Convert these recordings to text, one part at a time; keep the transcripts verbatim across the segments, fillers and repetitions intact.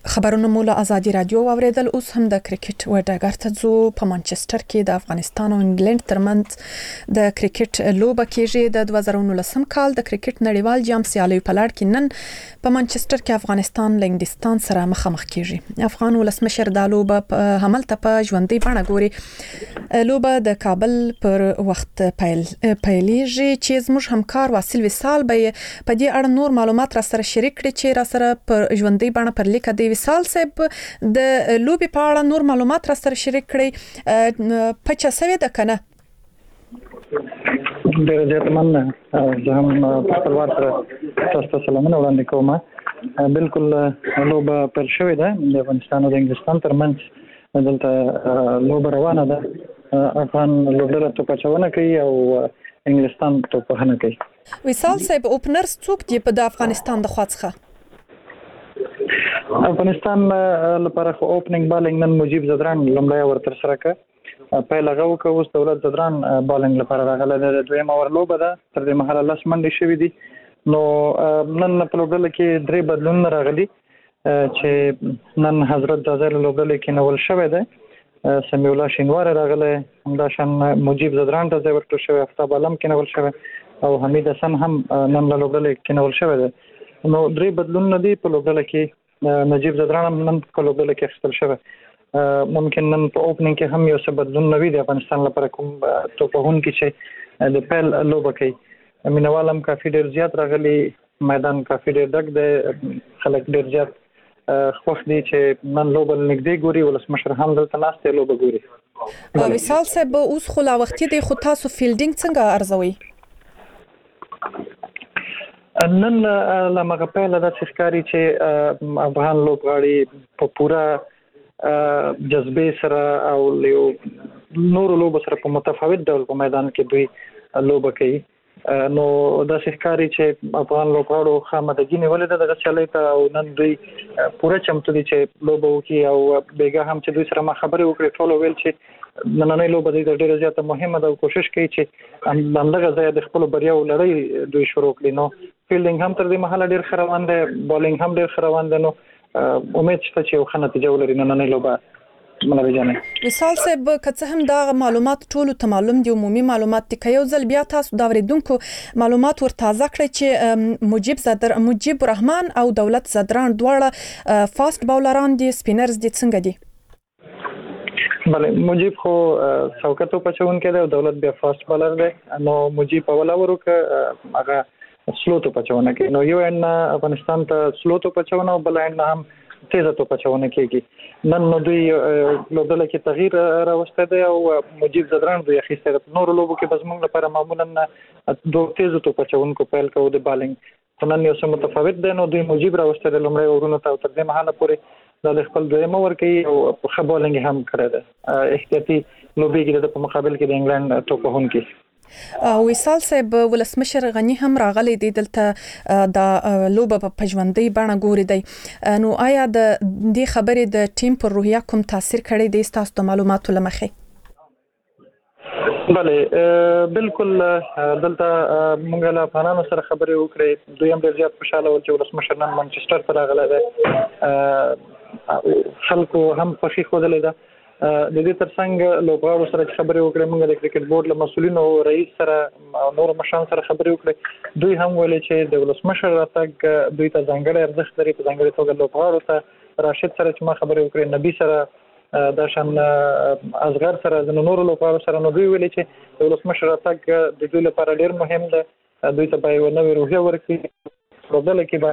خبرونه مو له ازادي رادیو اوریدل. اوس هم د کرکټ و ډګر ته ځو. په مانچستر کې د افغانستان او انګلند ترمنځ د کرکټ لوبه کېږي. د دوه زره نولسم کال د کرکټ نړیوال جام سیالیو په لړ کې نن په مانچستر کې افغانستان له انګلستان سره مخامخ کېږي. افغان ولسمشر د لوبه په هملته په ژوندۍ بڼه ګوري. لوبه د کابل پر وخت پیل پیلېږي چې زموږ همکار واصل وصال به په دې اړه نور معلومات را سره شریک کړي چې را سره پر ژوندۍ بڼه پر لیک دی وصال صاحب د لوبي په اړه نور معلومات را سره شریک کړي. پچا سوي د کنه ډېر زیات مننه. زه هم په خپلوار سره تاسو ته سلامونه وړاندې کوم. بالکل لوبه پیل شوې ده د افغانستان او د انګلستان ترمنځ. دلته لوبه روانه ده. افغان لوبډله توپ اچونه کوي او انګلستان توپ وهنه کوي. وصال صاحب اوپنرز څوک دی په د افغانستان د خوا څخه؟ افغانستان لپاره خو اوپننګ بالینګ نن مجيب زدران لومړی ور تر سره کړ. پیل هغه وکړ اوس دولت زدران بالینګ لپاره راغله. د دویم اور لوبه ده تر دې مهاله لس منډې شوې دي. نو نن په لوبډله کې درې بدلونونه راغلي چې نن حضرت دازر لوبډله کې نول شوې ده. سمیع الله شینوار راغله، همداشان مجيب زدران ته ځای ورکړل شوی، افتاب عالم کې نول شوی او حمید حسن هم نن له لوبډله کې نول شوی ده. نو درې بدلونونه دي په لوبډله کې. نجیب زدران نن په لوبډله کې اخیستل شوی. ممکن نن په اوپننګ کې هم یو څه بدلون نوي د افغانستان لپاره کوم توپهونکي چې د پیل لوبه کوي. مینوال هم کافي ډېر زیات راغلي، میدان کافي ډېر ډک دی، خلک ډېر زیات خوښ دي چې نن لوبه نږدې ګوري. ولسمشر هم دلته ناست دی لوبه ګوري. وصال صاحب اوس خو لا وختي دی، خو تاسو فیلډینګ څنګه ارزوي؟ نن لمغه پیله د ښکاری چې افغان لوبغاړي په پوره جذبه سره او یو نور لوب سره په متفاوت ډول په میدان کې دوی لوب کوي. نو د ښکاری چې افغان لوبغاړو خامدګي نیولې ده د چلې ته او نن دوی پوره چمتو دي چې لوب وکړي او بیګه هم چې دوی سره ما خبرې وکړې ټول ویل چې نننۍ لوبه د ډېر زیاته مهمه ده او کوشش کوي چې همدغه ځای د خپل بریاو لړۍ دوی شروع کړي. نو فیلډینګ هم تر دې مهاله ډېر ښه روان دی، بالینګ هم ډېر ښه روان دی. نو امید شته چې یو ښه نتیجه ولري نننۍ لوبه. منوي جانې وصال صاحب که څه هم دا معلومات ټول ته معلوم دي، عمومي معلومات دي، که یو ځل بیا تاسو دا ورېدونکو معلومات ور تازه کړئ چې مجيب زدر مجيب الرحمن او دولت زدران دواړه فاست باولران دي، سپینرز دي، څنګه دي؟ بله مجيب خو څوکتو پچون کې دی او دولت بیا فاست بالر دی. نو مجيب اول اور وکړه هغه سلو تو پچونه کې. نو یو ان افغانستان ته سلو تو پچونه او بل ان هم تیزه تو پچونه کېږي. نن نو دوی لوبډله کې تغییر راوسته دی او مجيب زدران دوی اخیسته ده. نور لوبو کې بزمنګ لپاره معمولا دوه تیزه تو پچونکو پیل کوو د بالینګ. نن یو څه متفاوت دی. نو دوی مجيب راوسته د لومړی اورونو ته تر دې مهاله پورې د خپل دویم اور کوي او ښه بالینګ هم کړی ده. احتیاطي لوبي کې د په مقابل کې د انګلند توپهونکي. وصال صاحب ولسمشر غنی هم راغلی دی دلته د لوبه په ژوندۍ بڼه ګوري دی. نو آیا د دې خبرې د ټیم پر روحیه کوم تاثیر کړی دی تاسو د معلوماتو لمخې؟ بله بالکل دلته موږ له افغانانو سره خبرې وکړې. دوی هم ډېر زیات خوشاله ول چې ولسمشر نن مانچسټر ته راغلی دی. خلکو هم خوښي ښودلې ده. د دې ترڅنګ لوبغاړو سره خبرې وکړې. موږ د کرکټ بورډ له مسؤلینو او رئیس سره او نور مشرانو سره خبرې وکړې. دوی هم ویلي چې د ولسمشر راتګ دوی ته ځانګړی ارزښت لري. په ځانګړې توګه لوبغاړو ته راشد سره چې ما خبرې وکړې، نبی سره، دا شان اصغر سره، د نورو لوبغاړو سره. نو دوی ویلي چې د ولسمشر راتګ د دوی لپاره ډېر مهم ده. دوی ته به یو نوې روحیه ورکړي. لوبډله کې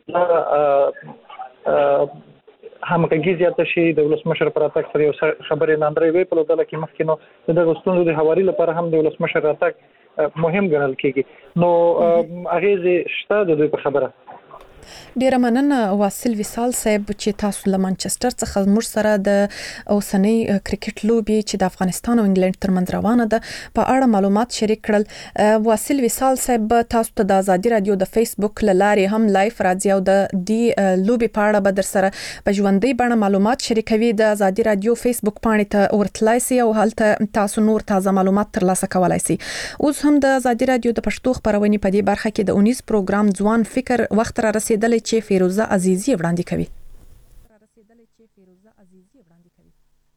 به همغږي زیاته شي. د ولسمشر پر راتګ سره یو خبرې ناندرې وي په لوبډله کې. مخکې نو د ستونزو د هواري لپاره هم د ولسمشر راتګ مهم ګڼل کېږي. نو اغېزې شته د دوی په خبره. ډیره مننه واصل وصال صاحب چې تاسو له مانچستر څخه موږ سره د اوسنۍ کرکټ لوبي چې د افغانستان او انګلند ترمنځ روانه ده په اړه معلومات شریک کړل. واصل وصال صاحب تاسو ته د ازادي رادیو د فیسبوک لارې هم لایف راځي او د دې لوبي په اړه به در سره په ژوندۍ بڼه معلومات شریکوي. د ازادي رادیو فیسبوک پاڼې ته ورتلای شئ او هلته تاسو نور تازه معلومات ترلاسه کولای شئ. اوس هم د ازادي رادیو د پښتو خبرونې په دې برخه کې د اونیز پروګرام ځوان فکر وخت را رسیدلی چې فیروزه عزیزی وړاندې کوي. فیروزه عزیزی وړاندې کوي.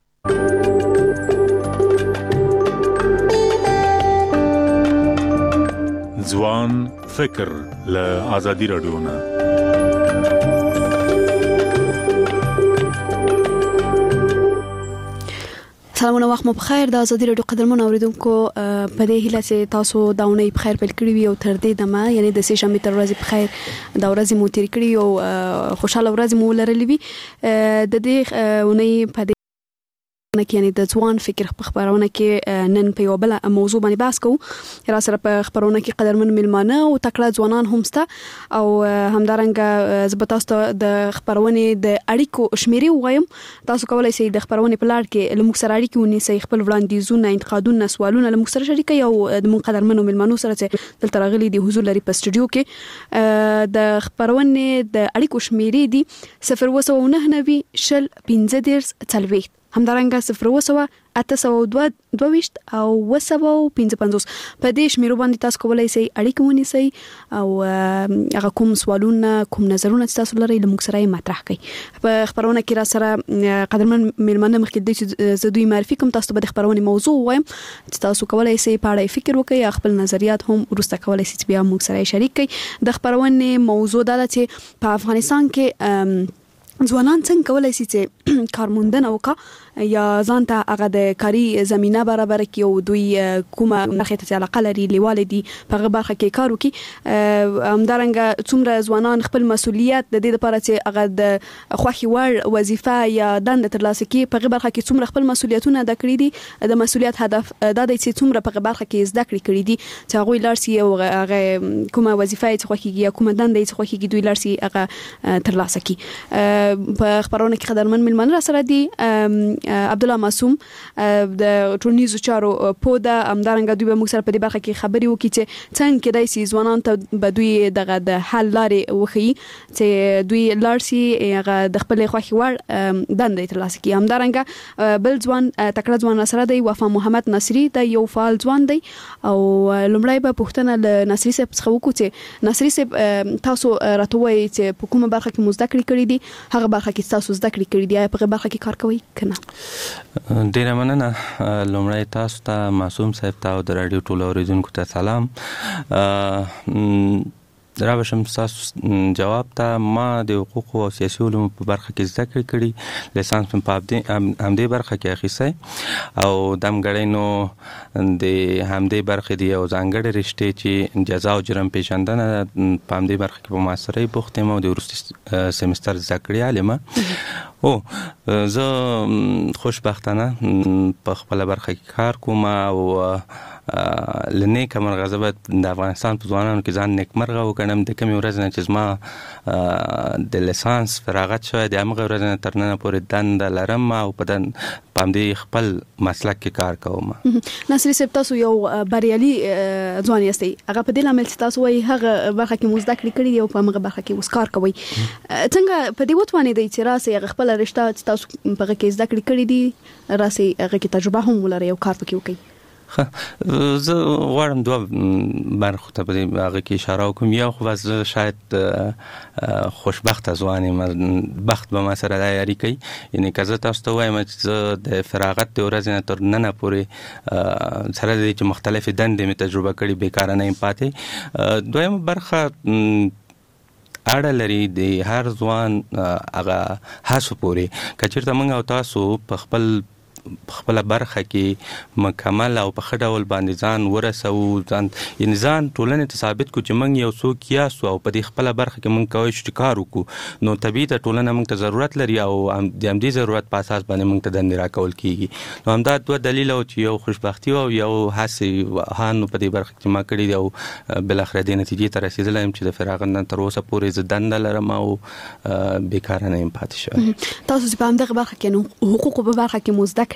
ځوان فکر له آزادي رادیو نه. سلامونه، وخت مو بخیر. د آزادي رادیو قدرمن اوریدونکو په دې هیله چې تاسو دا ونې په خیر پیل کړی وي او تر دې دمه یعنی د سې شنبې تر ورځې په خیر دا ورځې مو تیر کړی او خوشاله ورځې مو لرلې وي. د دې ونې په دې کې یعنی د ځوان فکر په خبرونه کې نن په یو بل موضوع باندې بحث کوو. را سره په خبرونه کې قدرمن ملمانه او تکړه ځوانان هم سته او همدارنګه زه تاسو ته د خبرونه د اړیکو شمیرې وایم. تاسو کولای شئ د خبرونه په لړ کې لموږ سره اړیکې ونیسئ، خپل وړاندیزونه، انتقادونه، سوالونه لموږ سره شریکئ او د موږ قدرمنو ملمانو سره چې دلته راغلي دي حضور لري په سټوډیو کې. د خبرونه د اړیکو شمیرې دي صفر اووه سوه نهه نوي شل پنځه دېرش څلوېښت، همدارنګه صفر اووه سوه اته سوه دوه ویشت او اووه سوه پنځه پنځوس. په دې شمیرو باندې تاسو کولای شئ اړیکې ونیسئ او هغه کوم سوالونه، کوم نظرونه چې تاسو لرئ له موږ سره یې مطرح کړئ. په خبرونه کې را سره قدرمن مېلمانه مخکې دی چې زه دوی معرفي کوم، تاسو به د خبرونې موضوع وایم چې تاسو کولای شئ په اړه فکر وکړئ، خپل نظریات هم وروسته کولای شئ چې بیا موږ سره یې شریک کړئ. د خبرونې موضوع دا ده چې په افغانستان کې ځوانان څنګه کولای شي چې کارموندنه وکړي یا ځان ته هغه د کاري زمينه برابر کړي او دوی کومه برخه ته علاقه لري لیواله دي په هغه برخه کې کار وکړي. همدارنګه څومره ځوانان خپل مسولیت د دې لپاره چې هغه د خوښي وړ وظیفه یا دنده ترلاسه کړي په هغه برخه کې څومره خپل مسولیتونه ادا کړی دي. د مسولیت هدف دا دی چې څومره په هغه برخه کې زده کړې کړی دي چې هغه لارسي او هغه کومه وظیفه چې خوښيږي یا کومه دنده چې خوښيږي دوی لارسي هغه ترلاسه کړي. په خبرونه کې قدرمن ملمن را سره دي عبد الله معصوم د ټولنیزو چارو پوده، همدارنګه دوی به موږ سره په دې برخه کې خبرې وکړي چې څنګه کېدای شي ځوانان ته به دوی دغه د حل لارې وښيي چې دوی لاړ شي هغه د خپلې خوښې وړ دندې ترلاسه کړي. همدارنګه بل ځوان تکړه ځوان را سره دی وفا محمد نصري، د یو فعال ځوان دی او لومړی به پوښتنه له نصري صاحب څخه وکړو چې نصري صاحب تاسو راته وایئ چې په کومه برخه کې مو زده کړې کړې دي، هغه برخه کې تاسو زده کړې کړې دي، په هغه برخه کې کار کوئ کنه؟ ډیره مننه. لومړی تاسو ته معصوم صاحب ته او د راډیو ټول اوریدونکو ته سلام. را بشم تاسو جواب ته. ما د حقوق او سیاسي علومو په برخه کې زده کړې کړې، لیسانس په همدې برخه کې اخیستی او دمګړی نو د همدې برخې دی او ځانګړې رشتې چې جزا او جرم پیژندنه په همدې برخه کې په ماسترۍ بوخت یم او د وروستي سمستر زده کړې عالمه. او زه خوشبختانه په خپله برخه کې کار کوم او لنیک مرغه به د افغانستان په ځوانانو کې ځان نیکمرغه وګڼم. د کومې ورځې نه چې زما د لیسانس فراغت شوی د همغه ورځې نه تر ننه پورې دنده لرم او په همدې خپل مسلک کې کار کوم. نصري صاحب تاسو یو بریالي ځوان یاستئ، هغه په دې لامل چې تاسو وایي هغه برخه کې مو زده کړې کړې دي او په هغه برخه کې اوس کار کوئ. څنګه په دې وتوانېدئ چې راسئ هغه خپله رشته چې تاسو په هغه کې زده کړې کړې دي راسئ هغه کې تجربه هم ولرئ او کار پکې وکړئ؟ زه غواړم دوه برخو ته په هغه کې اشاره وکړم. یو خو زه شاید خوشبخته ځوان یم، بخت به ما سره دا یاري کوي. یعنې که زه تاسو ته وایم چې زه د فراغت د ورځې نه تر ننه پورې سره د دې چې مختلفې دندې مې تجربه کړي بیکاره نه یم پاتې. دویمه برخه اړه لري د هر ځوان هغه هڅو پورې. که چېرته موږ او تاسو په خپل خپل برخه کې مکمل او په ښه ډول باندې ځان ورسو، ځان یعنې ځان ټولنې ته ثابت کړو چې موږ یو څوک یاستو او په دې خپله برخه کې موږ کولی شو چې کار وکړو، نو طبیعي ده ټولنه موږ ته ضرورت لري او د همدې ضرورت په اساس باندې موږ ته دندې راکول کېږي. نو همدا دوه دلیل او چې یو خوشبختي او یو هڅې هانو په دې برخه کې ما کړي دي او بالاخره دې نتیجې ته رسېدلی یم چې د فراغت نه تر اوسه پورې زه دنده لرم او بیکاره نه یم پاتې شوی. تاسو چې په همدغه برخه کې نو حقوقو په برخه کې مو زده کړې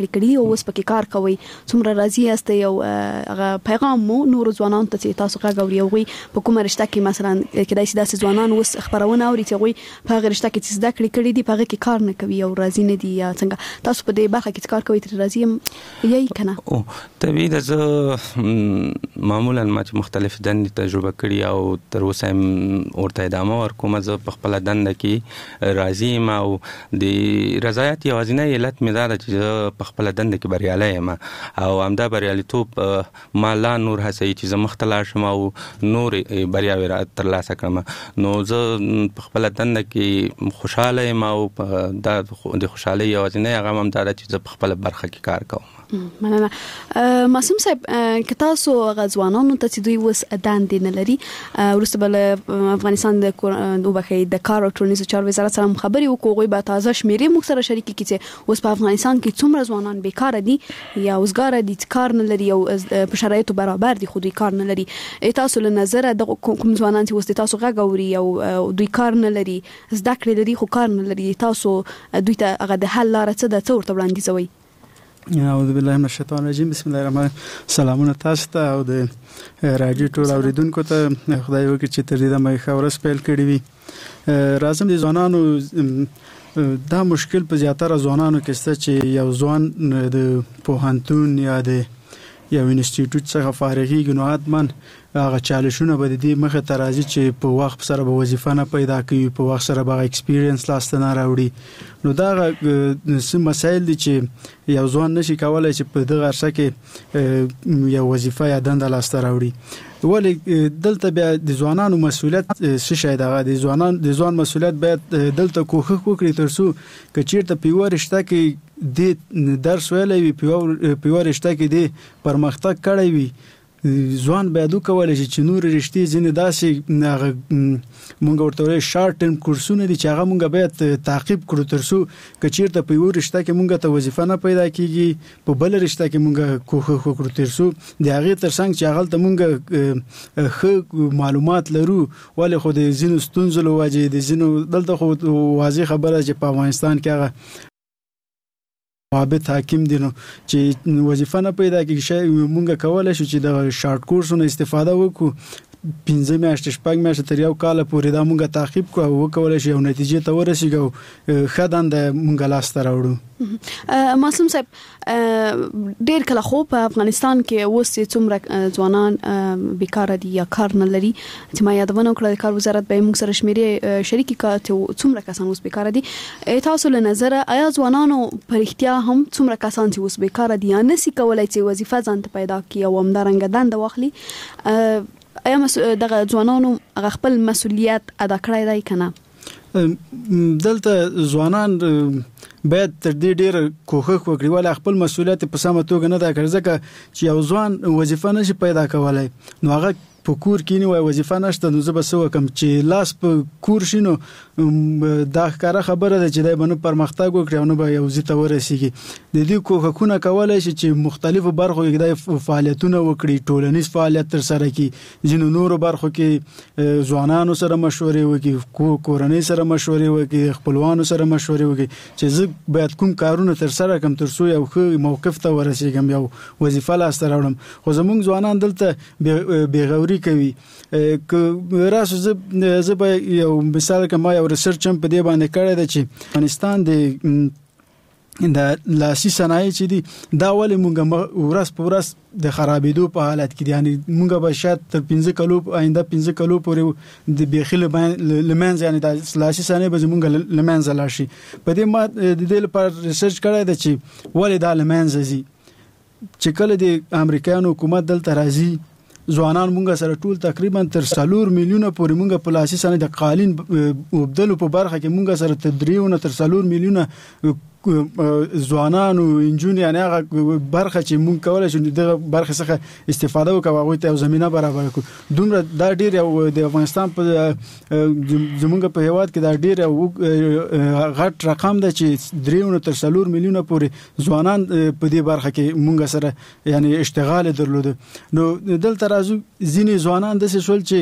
کړې کړي او اوس پکې کار کوي څومره راضي یاست یو هغه پیغام مو نور ځوانانو ته چې تاسو غږ اوري او په کومه رشته کې مثلا کېدای شي داسې ځوانان اوس خبرونه اوري چې هغوی په هغه رشته کې چې زده کړې کړي دي په هغه کې کار نه کوي او راضي نه دي یا څنګه تاسو په دې برخه کې کار کوي تر راضي یې کنه او طبیعي ده زه معمولا ما چې مختلف دندې تجربه کړي او تر اوسه هم ورته ادامه ورکوم زه په خپله دنده کې راضي یم او د رضایت یوازینی علت مې دا ده چې زه په خپله دنده کې بریالی یم او همدا بریالیتوب ما لا نور هڅوي چې زه مخته لاړ شم او نور بریاوې ترلاسه کړم نو زه په خپله دنده کې خوشحاله یم او دا د خوشحالۍ یوازینی هغه هم دا ده چې زه په خپله برخه کې کار کوم. مننه. معصوم صاحب که تاسو غزوانانو ته چې دوی وس دندې نه لري وروسته بل افغانستان د وبخې د کار او ټولنیزو چارو وزارت سره خبري وکړو به تازه شمیرې موږ سره شریک کړي چې اوس په افغانستان کې څومره ځوانان بیکار دي یا اوسګار دي کار نه لري او په شرایطو برابر دي خو دوی کار نه لري تاسو له نظر د کوم ځوانان چې اوس تاسو غږ اوري او دوی کار نه لري زده کړې لري خو کار نه لري تاسو دوی ته هغه د حل لاره څه ده څه ورته وړاندیزوي؟ اعوذ بالله من الشیطان الرجیم بسم الله الرحمن الرحیم. سلامونه تاسو ته او د راډیو ټول اوریدونکو ته خدای وکړي چې تر دې دمه ښه ورځ پیل کړې وي. راځم د ځوانانو دا مشکل په زیاتره ځوانانو کې شته چې یو ځوان د پوهنتون یا د یو انسټیټیوټ څخه فارغېږي نو حتما هغه چالشونه به د دې مخې ته راځي چې په وخت سره به وظیفه نه پیدا کوي په وخت سره به ایکسپیرینس لاسته نه راوړي نو دا څه مسایل دي چې یو ځوان نشي کولی چې په دغه عرصه کې یو وظیفه یا دنده لاسته راوړي ولې دلته بیا د ځوانانو مسؤلیت څه شی دغه د ځوانان د ځوان مسؤلیت باید دلته کوښښ وکړي تر څو که چیرته په یوه رشته کې د درس ویلی وي په یوه رشته کې د پرمختګ کړی وي ځوان باید وکولی شي چې نور رشتې ځینې داسې هغه مونږ ورته وایو شارټ ټرم کورسونه دي چې هغه مونږ باید تعقیب کړو تر څو که چیرته په یوه رشته کې مونږ ته وظیفه نه پیدا کیږي په بله رشته کې مونږ کوښښ وکړو تر څو د هغې تر څنګ چې هغلته مونږ ښه معلومات لرو ولې خو د ځینو ستونزو له وجې د ځینو دلته خو واضح خبره چې په افغانستان کې هغه ثابت حاکم دي نو چې وظیفه نه پیدا کیږي شي مونږ کولای شو چې د شارټ کورسونو استفاده وکړو پنځه میاشتې شپږ میاشتې تر یو کال پورې دا مونږ تعقیب کړو او وکولای شو یو نتیجې ته ورسېږو ښه دنده مونږ لاسته راوړو. معصوم صاحب ډېر کله خو په افغانستان کې اوس څومره ځوانان بیکاره دي یا کار نه لري چې ما یادونه وکړه د کار وزارت به موږ سره شمیرې شریکې کړه چې څومره کسان اوس بیکاره دي تاسو له نظره آیا ځوانانو په رښتیا هم څومره کسان چې اوس بیکاره دي یا نشي کولای چې وظیفه ځان ته پیدا کړي او همدارنګه دنده واخلي ایا دغه ځوانانو خپل مسؤلیت ادا کړی دی که نه؟ دلته ځوانان باید تر دې ډېر کوښښ وکړي ولې خپل مسؤلیت په سمه توګه نه دا کړي ځکه چې یو ځوان وظیفه نشي پیدا کولی نو هغه په کور کې نه وای وظیفه نشته نو زه به څه وکړم چې لاس په کور شي نو دا ښکاره خبره ده چې دی به نه پرمختګ وکړي او نه به یو ځای ته ورسېږي د دې کوښښونه کولی شي چې مختلفو برخو کې دی فعالیتونه وکړي ټولنیز فعالیت ترسره کړي ځینو نورو برخو کې ځوانانو سره مشورې وکړي کورنۍ سره مشورې وکړي خپلوانو سره مشورې وکړي چې زه باید کوم کارونه ترسره کړم تر څو یو ښه موقف ته ورسېږم یو وظیفه لاسته راوړم خو زموږ ځوانان دلته بېغوري کوي که راسو زه زه به یو مثال کوم ما یو ریسرچ هم په دې باندې کړی دی چې افغانستان د د لاسي صنایع چې دي دا ولې مونږ ورځ په ورځ د خرابېدو په حالت کې دي یعنی مونږ به شاید تر پنځه کلو آینده پنځه کلو پورې د بیخي له منځه یعنی د لاسي صنایع به زمونږ له منځه لاړ شي په دې ما د دې لپاره ریسرچ کړی دی چې ولې دا له منځه ځي چې کله د امریکایانو حکومت دلته راځي ځوانان مونږ سره ټول تقریبا تر څلور میلیونه پورې مونږ په لاسي صنایع د قالین وبدلو په برخه کې مونږ سره تر دریونه تر څلور میلیونه ځوانان او انجونې یعنی هغه برخه چې مونږ کولای شو دغه برخه څخه استفاده وکړو هغوی ته یو زمینه برابر کړو دومره دا ډېر یو د افغانستان په زمونږ په هیواد کې دا ډېر یو غټ رقم دی چې دریونه تر څلور میلیونه پورې ځوانان په دې برخه کې مونږ سره یعنی اشتغال درلوده نو دلته راځو ځینې ځوانان داسې شول چې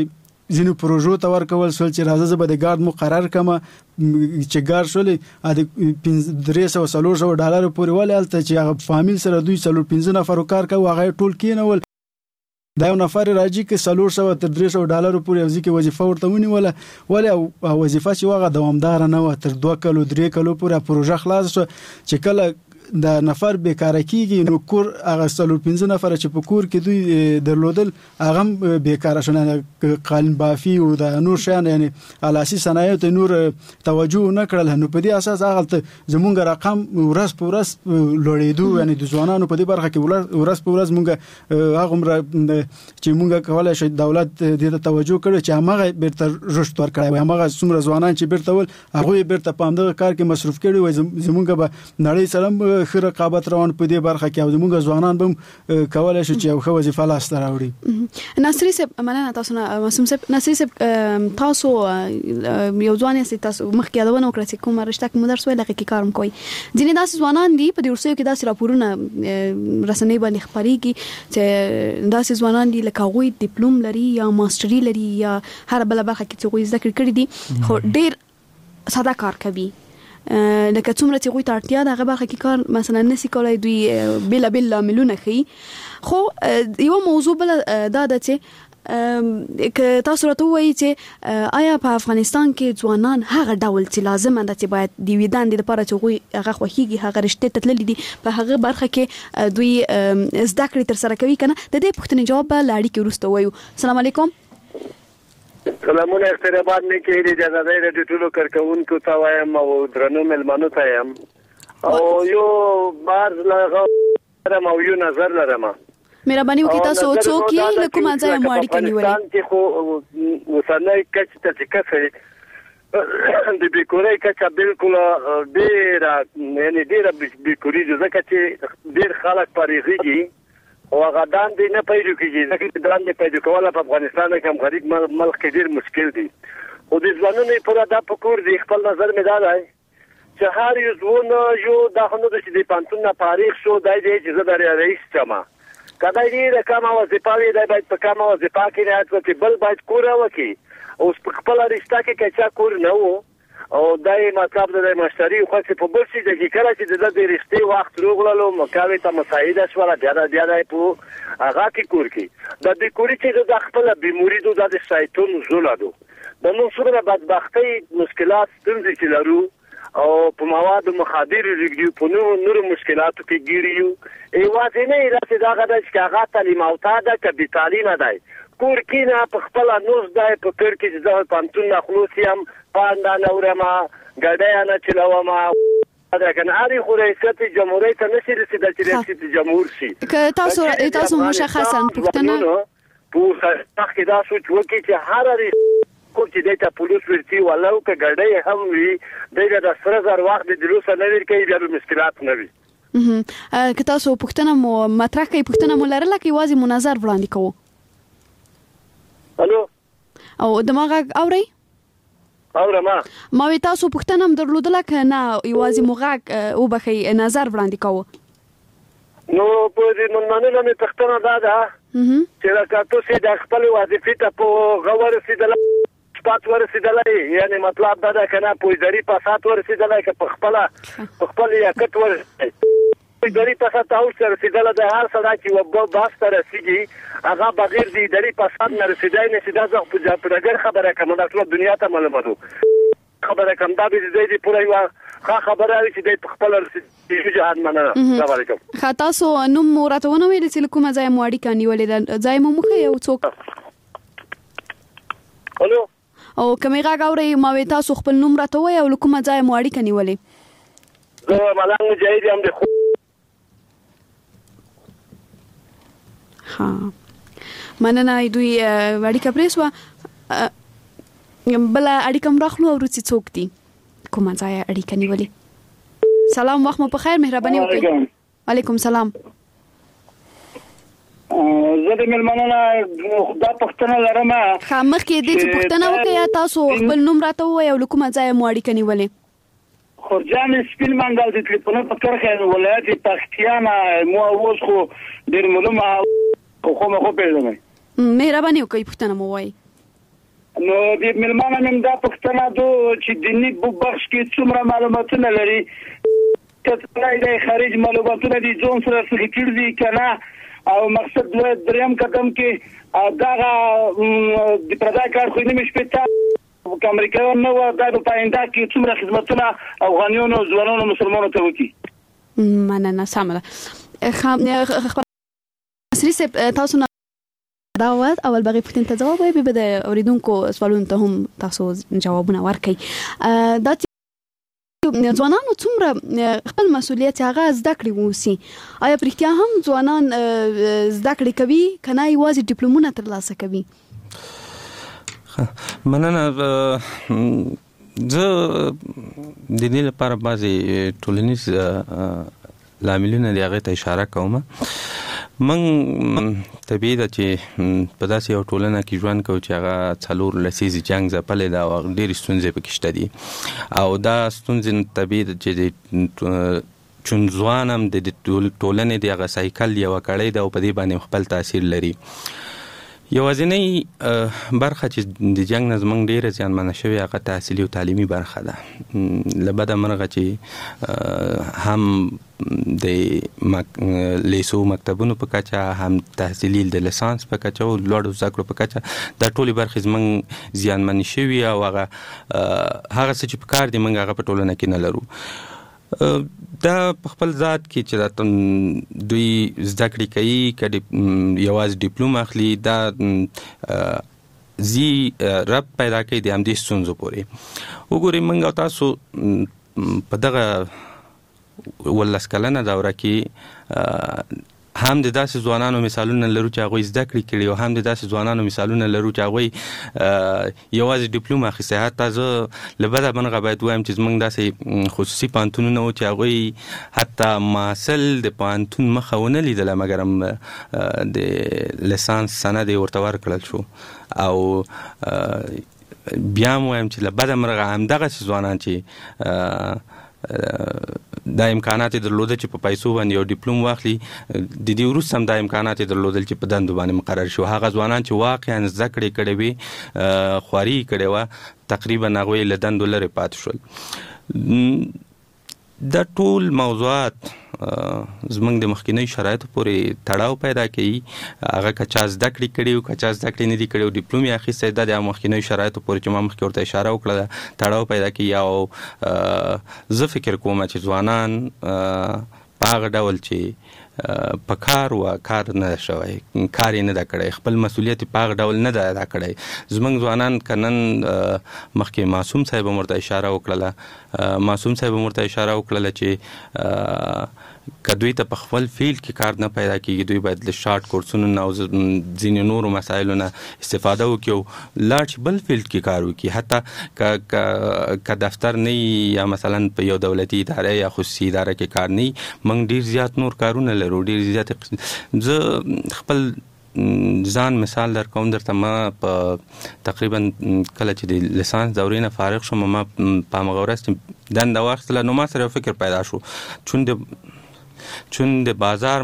ځینو پروژو ته ورکول سول چې راځه زه به د ګارد مقرر کما چې ګارد شولې د درې سوه څلور سوه ډالر پورې ولې هلته چې هغه فامیل سره دوی څلور پنځه نفرو کار کوي هغه ټول کېنول دا یو نفر راځي چې څلور سوه تر درې سوه ډالر پورې یو ځکه وظیفه ورته ونیوله ولې وظیفه چې هغه دوامدار نه و تر دوه کلو درې کلو پورې پروژه خلاص شو چې کله د نفر بیکاره کیږي نو کور هغه څلور پنځه نفر چې په کور کې دوی درلودل هغه بیکاره شونه قالین بافي او د نور شان یعنی علاسي صنایع ته نور توجه نه کړل نو په دې اساس هغه زمونږ رقم ورځ په ورځ لوړېدو یعنی د ځوانانو په دې برخه کې ورځ په ورځ مونږ هغه چې مونږ کولای شو دولت دې ته توجه کړي چې هغه بیرته رشد ورکړي هغه څومره ځوانان چې بیرته ول هغه بیرته په همدغه کار کې مصروف کړي وي زمونږ به نړۍ سره خیر رقابت روان په دې برخه کې او زموږ ځوانان به کولای شي چې یو ښه وظیفه لاسته راوړي. ناصري صاحب مننه تاسو نه معصوم صاحب ناصري صاحب تاسو یو ځوان یاست تاسو مخکې یادونه وکړه چې کوم رشته کې مدرس ویل کې کارم کوي ځینې داسې ځوانان دي په دې ورسېو کې داسې راپورونه رسنۍ باندې خپرېږي چې داسې ځوانان دي لکه هغوی ډیپلوم لري یا ماستري لري یا هر بله برخه کې چې هغوی زده کړې کړي دي خو ډېر ساده کار کوي لکه څومره چې غوي ته اړتیا ده هغه برخه کې کار مثلا نسی کولای دوی بل بل عاملونه خي خو یو موضوع بل دا ده چې ک تاسو راته وایي چې آیا په افغانستان کې ځوانان هغه ډول چې لازم ده چې باید دی ویدان د لپاره چې غوي هغه خوخيږي هغه رشته تتللی دي په هغه برخه کې دوی زده کړې تر سره کوي کنه د دې پوښتنې جواب لاړی کې ورسته وایو. السلام علیکم. سلامونه اخترابات نه کېږي د آزادۍ رادیو ټولو کارکونکو ته وایم او درنو ملمنو ته یم او یو بار لغه او یو نظر لرم مهرباني وکړئ تاسو څوک یې له کومه ځایه مو اړیکه نیولې چې خو وسنۍ کچ ته چې کفه د بیکوري کچ بالکل ډیر یعنی ډیر بیکوري ځکه چې ډیر خلک پریږي او غدان دې نه پیدا کیږي ځکه دان دې پیدا کوله په افغانستان کې هم غریب ملک کې ډیر مشکل دي او د ځوانانو په اړه د پکور دي خپل نظر مې دالای چې هر یو ځوان یو د هنو د دې پانتون نه تاریخ شو دای دې چې زه د رئیس چما کله دې د کومه وظیفه وي د باید په کومه وظیفه کې نه اته بل باید کور وکي او خپل رښتا کې کچا کور نه وو او دای مطلب د مشتری خو چې په بل شي د کله چې د دې رښتې وخت روغلو مکاوي ته مساعده شو بیا د بیا د په هغه کې کور کې د دې کوري چې د خپل بیموري د شیطان زولادو د نو سره بدبختی مشکلات ستونزې چې لرو او په مواد مخدر ریګیو په نو نور مشکلاتو کې ګیریو ای واسه نه راځي دا غدا چې هغه تعلیم او تا د کپټالي نه دی کور کې نه په خپل نوز دی په کور کې چې پانتون خلاصيم پاندا نورما ګډیا نه چلوما دا کنه اړي خو رئیست جمهوریت ته نشي رسیدل چې رئیست جمهور شي که تاسو تاسو مشخصا پښتنه په ځکه کې دا سوچ وکړي چې هر اړي کوم چې دته پولیس ورتي ولو که ګډي هم وي دغه د سره زر وخت د دروسه نه ور کوي بیا مشکلات نه وي اه که تاسو پښتنه مو مطرح کوي پښتنه مو لرله کې واځي مناظر وړاندې کوو الو او دماغ اوري اورم ما وی تاسو پښتنه هم درلودله کنه یوازې مغاک او بخي نظر وړاندې کوو نو په دې مننه مې پښتنه دا ده چې راکاتو سي د خپل وظیفې ته په غوړ رسیدل سپات ورسیدلای یعنی مطلب دا ده کنه په اداري پاسات ورسیدلای که په خپل په خپل یاکت ورسیدلای په اداري پاسات او سره رسیدل د هر صدا چې وبو باس تر رسیږي هغه بغیر د اداري پاسات نه رسیدای نه سیدا ځو په جاپرګر خبره کوم د ټول دنیا ته معلوماتو خبره کوم دا به دې پوره یو ښه خبره وي چې د خپل رسیدي جهاد مننه السلام علیکم خاطا سو نو مراتونه ویل چې کومه ځای مو اړیکه نیولې ځای مو مخه یو څوک الو او کومه غاوري ما وی تاسو خپل نوم راته وای او کومه ځای مو اړیکه نیولې زه ملنګ مجاهد یم د ها مننه دوی اړیکه پریسوا بل اړیکه مراخلو او رڅ څوک دي کومه ځای اړیکه نیولې سلام وخت مو په خیر مهرباني وکړئ وعلیکم سلام زه د ملمنونه خدا پښتنه لرم خامخ کې دې چې پښتنه وکړه تاسو خپل نوم راته وای او کومه ځای مو اړیکه نیولې خورجان سپین منګل د ټلیفون په کرخه ولایت پښتیانا مو اوس خو ډیر معلومه خو خو مخه پیژنم مهرباني وکړئ پښتنه مو وای نو د ملمانه مم دا پښتنه دو چې د نیب بخش کې څومره معلوماتونه لري کله د خارج معلوماتونه دي ځون سره څه کړی دي کنه او مقصد دریم قدم کې دا د پردا کار خو نه مشپته امریکایان نو دا په پاینده کې څومره خدمتونه افغانانو ځوانانو مسلمانانو ته وکي مننه سمه خبر اصلي تاسو دعوت اول بغي پښتون ته جواب وي به د اوریدونکو سوالونو ته هم تاسو جوابونه ورکړئ دا ځوانانو څومره خپل مسؤلیت هغه زده کړی وسی آیا پرختیا هم ځوانان زده کړی کوي کنه یوازې ډیپلومونه ترلاسه کوي مننه زه د دې لپاره بعضی ټولنیز لاملونه دی هغه ته اشاره کوم من طبیعي ده چې په داسې یو ټولنه کې ژوند کوو چې هغه څلور لسیزې جنګ ځپلې ده او ډېرې ستونزې پکې شته دي او دا ستونزې طبیعي ده چې چون ځوان هم د ټولنې د هغه سایکل یوه کړۍ ده او په دې باندې خپل تاثیر لري یوازینۍ برخه چې د جنګ نه زموږ ډېره زیانمنه شوې هغه تحصیلي او تعلیمي برخه ده له بده مرغه چې هم د لیسو مکتبونو په کچه هم تحصیلي د لیسانس په کچه او لوړو زده کړو په کچه دا ټولې برخې زموږ زیانمنې شوي او هغه هغه څه چې په کار دي موږ هغه په ټولنه کې نه لرو دا په خپل ذات کې چې دوی زده کړې کوي که یوازې ډیپلوم اخلي دا زی رب پیدا کوي د همدې ستونزو پورې وګورئ موږ او تاسو په دغه ولس کلنه دوره کې هم د داسې ځوانانو مثالونه لرو چې هغوی زده کړې کړي او هم د داسې ځوانانو مثالونه لرو چې هغوی یوازې ډیپلوم اخیستی حتی زه له بده مرغه باید ووایم چې زموږ داسې خصوصي پوهنتونونه وو چې هغوی حتی محصل د پوهنتون مخه ونه لیدله مګر هم د لیسانس سند یې ورته ورکړل شو او بیا هم وایم چې له بده مرغه همدغسې ځوانان چې دا امکانات درلوده چې په پیسو باندې یو ډیپلوم واخلي د دې وروسته هم دا امکانات درلودل چې په دندو باندې مقرر شو هغه ځوانان چې واقعا زده کړې کړې وي خواري کړې وه تقریبا هغوی له دندو لرې پاتې شول دا ټول موضوعات زموږ د مخکینیو شرایطو پورې تړاو پیدا کوي هغه که چا زده کړې کړي او که چا زده کړې نه دي کړي او ډیپلوم یې اخیستی دا د مخکینیو شرایطو پورې چې ما مخکې ورته اشاره وکړه تړاو پیدا کوي او زه فکر کوم چې ځوانان په هغه ډول چې په کار و کار نه شوی کار یې نه ده کړی خپل مسؤلیت په هغه ډول نه ده ادا کړی زموږ ځوانان که نن مخکې معصوم صاحب هم ورته اشاره وکړله معصوم صاحب هم ورته اشاره وکړله چې که دوی ته په خپل فیلډ کې کار نه پیدا کېږي دوی باید له شارټ کورسونو نه او ځینې نورو مسایلو نه استفاده وکړي او لاړ شي بل فیلډ کې کار وکړي حتی که دفتر نه یا مثلا په یو دولتي اداره یا خصوصي اداره کې کار نه موږ ډېر زیات نور کارونه لرو ډېر زیات زه خپل ځان مثال در کوم درته ما په تقریبا کله چې د لیسانس دورې نه فارغ شوم ما په همغه ورځ چې دنده واخیستله نو ما سره یو فکر پیدا شو چون د چون د بازار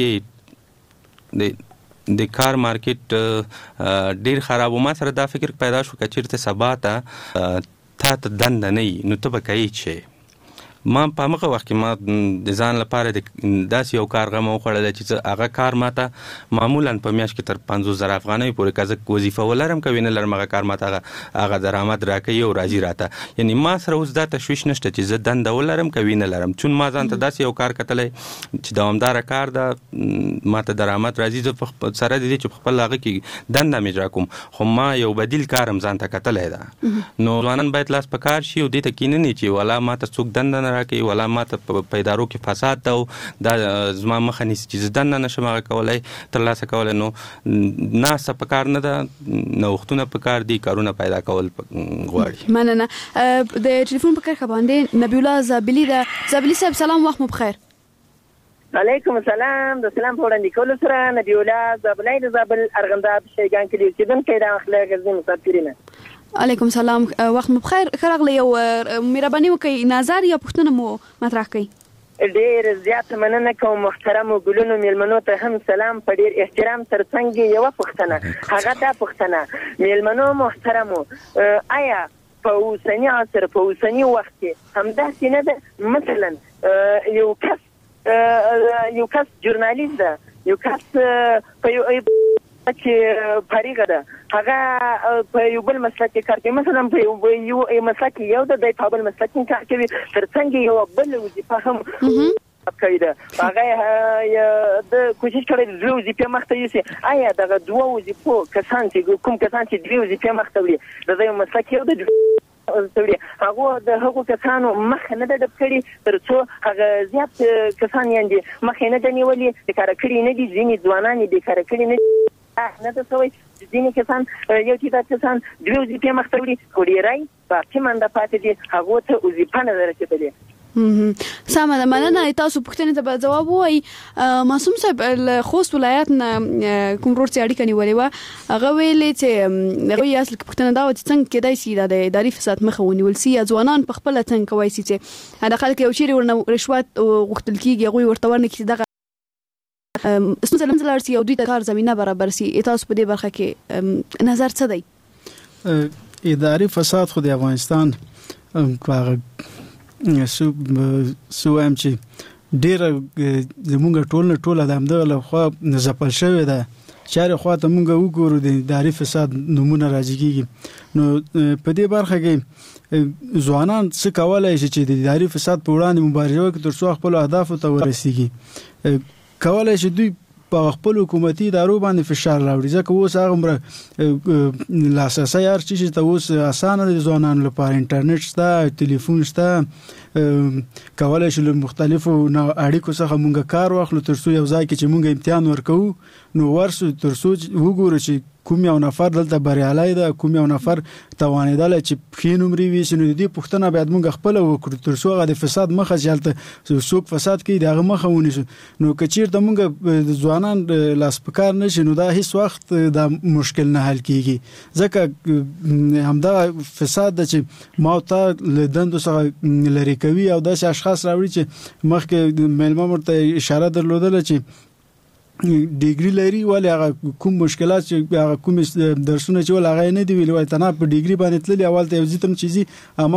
مارکیټ د د کار مارکیټ ډیر خراب و ما سره دا فکر پیدا شو که چیرته سبا ته تا ته دنده نه وي نو ته به کوې څه ما په هغه وخت کې ما د ځان لپاره د داسې یو کار غم وخوړله چې هغه کار ماته معمولا په میاشت کې تر پنځوس زره افغانۍ پورې که زه وظیفه ولرم که وی نه لرم هغه کار ماته هغه هغه درآمد راکوي او راځي راته یعنی ما سره اوس دا تشویش نشته چې زه دنده ولرم که وی نه لرم چون ما ځان ته داسې یو کار کتلی چې دوامداره کار ده ماته درآمد راځي زه سره د دې چې په خپل هغه کې دنده مې اجرا کوم خو ما یو بدیل کار هم ځان ته کتلی ده نو ځوانان باید لاس په کار شي او دې ته کینه چې ولا ماته څوک دنده نه راکوي ولا ماته په ادارو کې فساد ده او دا زما مخه نیسي چې زه دنده نشم هغه کولی ترلاسه کولی نو ناسته په کار نه ده نوښتونه په کار دي کارونه پیدا کول غواړي مننه د ټلیفون په کرښه باندې نبی الله زابلي ده زابلي صاحب سلام وخت مو بخیر علیکم السلام د سلام په وړاندې کولو سره نبی الله زابلي د زابل ارغنداب شیګان کې اوسېدونکی د اخلاق غزني مسافرینه علیکم سلام وخت مو بخیر خرغله یو مهرباني وکړئ نظر یا پوښتنه مو مطرح کړئ ډیر زیات مننه کوم محترم ګلونو میلمنو ته هم سلام په ډیر احترام ترڅنګ یو پوښتنه هغه دا پوښتنه میلمنو محترمو آیا په اوسنی عصر په اوسنی وخت کې همداسې نه ده مثلا یو کس یو کس ژورنالیست ده یو کس په یو چې فارغه ده هغه په یو بل مسلک کې کار کوي مثلا په یو یو مسلک یو د په بل مسلک کې کار کوي ترڅنګ یو بل وظیفه هم کوي ده هغه د کوشش کوي د وظیفې مخته یوسي آیا دغه دوه وظیفو کسان چې کوم کسان چې دوه وظیفې مخته وړي د یو مسلک یو د هغه د هغو کسانو مخ نه د کړي ترڅو هغه زیات کسان یې مخ نه د نیولې د کار کړي نه دي ځینې ځوانان د کار کړي نه نه د سوي ځینې کسان یو چې کسان دوه وظیفې مخته وړي کوډیرای باقي منده پاتې دي هغه ته وظیفه نه درکېدلې سمه ده مننه تاسو پوښتنې ته به جواب وایي معصوم صاحب له خوست ولایت نه کوم ورور چې اړیکه نیولې وه هغه ویلې چې هغه یې اصل پوښتنه دا و چې څنګه کېدای شي د اداري فساد مخه ونیول سي یا ځوانان په خپله څنګه کولی شي چې هغه خلک یو چیرې ورنه رشوت غوښتل کېږي هغوی ورته ورنه کړي دغه ستونزه له منځه لاړ سي او دوی ته کار زمینه برابر سي تاسو په دې برخه کې نظر څه دی؟ اداري فساد خو د افغانستان هغه سو سو ام چې ډیره زمونږ ټول ټول د همدغه لخوا زپل شوې ده چارې خوا ته مونږ وګورو د اداري فساد نمونه راځي کېږي نو په دې برخه کې ځوانان څه کولی شي چې د اداري فساد په وړاندې مبارزه وکړي تر څو خپلو اهدافو ته ورسیږي کولی شي دوی په خپل حکومتي ادارو باندې فشار راوړي ځکه اوس هغه مره لاسرسی هر چیز ته اوس اسانه دي ځوانانو لپاره انټرنیټ شته ټلیفون شته کولی شي له مختلفو اړیکو څخه مونږ کار واخلو تر څو یو ځای کې چې مونږ امتحان ورکوو نو ورسو تر څو وګورو چې کوم یو نفر دلته بریالی ده کوم یو نفر توانېدلی چې پښې نومرې ویسي نو د دې پوښتنه باید مونږ خپله وکړو تر څو هغه د فساد مخه چې هلته څوک فساد کوي د هغه مخه ونیسو نو که چېرته مونږ ځوانان لاس په کار نه شي نو دا هېڅ وخت دا مشکل نه حل کېږي ځکه همدغه فساد ده چې ما او تا له دندو څخه لرې کوي او داسې اشخاص راوړي چې مخکې میلمه ورته اشاره درلودله چې ډیګري لري ولې هغه کوم مشکلات چې هغه کوم درسونه چې ول هغه نه دی ویل وای تنه په ډیګري باندې تللی اول ته یو ځتم چیزي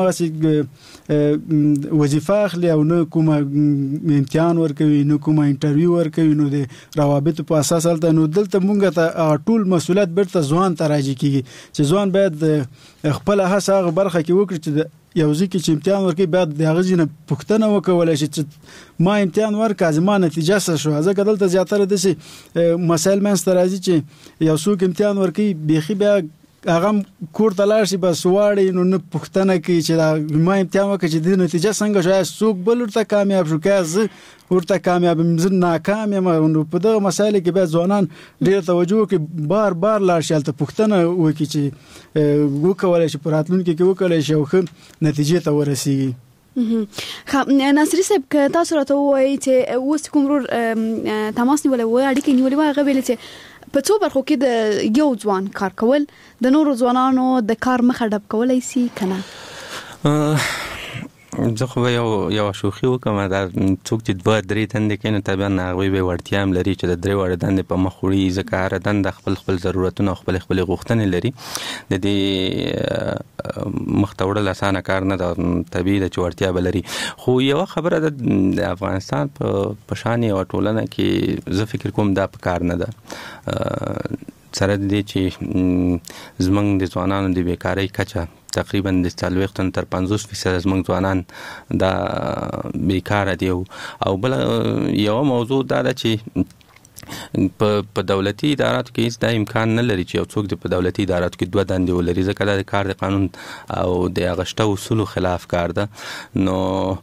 هغه وظیفه اخلي او نه کوم امتحان ورکوي نه کوم انټرویو ورکوي نو د روابط په اساس هلته نو دلته مونږ ته ټول مسؤلیت برته ځوان ته راځي کیږي چې ځوان باید خپل هڅه هغه برخه کې وکړي چې یو ځکه چې امتحان ورکوي باید د هغه ځینه پوښتنه وکولای شي چې ما امتحان ورکړ زما نتیجه څه شو ځکه دلته زیاتره داسې مسایل منځته راځي چې یو څوک امتحان ورکوي بیخي بیا هغه کور ته لاړ شي بس واړی نو نه پوښتنه کوي چې ما امتحان وکړ چې د نتیجه څنګه شو څوک بل ورته کامیاب شو که زه ورته کامیاب یم زه ناکام یم نو په دغه مسایلو کې باید ځوانان ډېر توجه وکړي بار بار لاړ شي هلته پوښتنه وکړي چې وکولی شي په راتلونکي کې وکولی شي او ښه نتیجې ته ورسیږي ناصري صاحب که تاسو راته ووایئ چې اوس کوم ورور تماس نیولی وی اړیکې نیولې وه هغه ویلې چې په څو برخو کې د یو ځوان کار کول د نورو ځوانانو د کار مخه ډب کولی سي که نه زه خو به یو یو شوخي وکړم دا څوک چې دوه درې دندې کوي نو طبعا هغوی به وړتیا هم لري چې د درې واړه دندې په مخ وړي ځکه هره دنده خپل خپل ضرورتونه او خپلې خپلې غوښتنې لري د دې مخته وړل اسانه کار نه ده طبیعي ده چې وړتیا به لري خو یوه خبره ده د افغانستان په شان یوه ټولنه کې زه فکر کوم دا په کار نه ده سره د دې چې زموږ د ځوانانو د بیکارۍ کچه تقریبا د څلوېښت تر پنځوس فیصد زموږ ځوانان دا بیکاره دي او بل یو موضوع دا ده چې په دولتي اداراتو کې هیڅ دا امکان نه لري چې یو څوک د په دولتي اداراتو کې دوه دندې ولري ځکه دا د کار د قانون او د هغه شته اصولو خلاف کار ده نو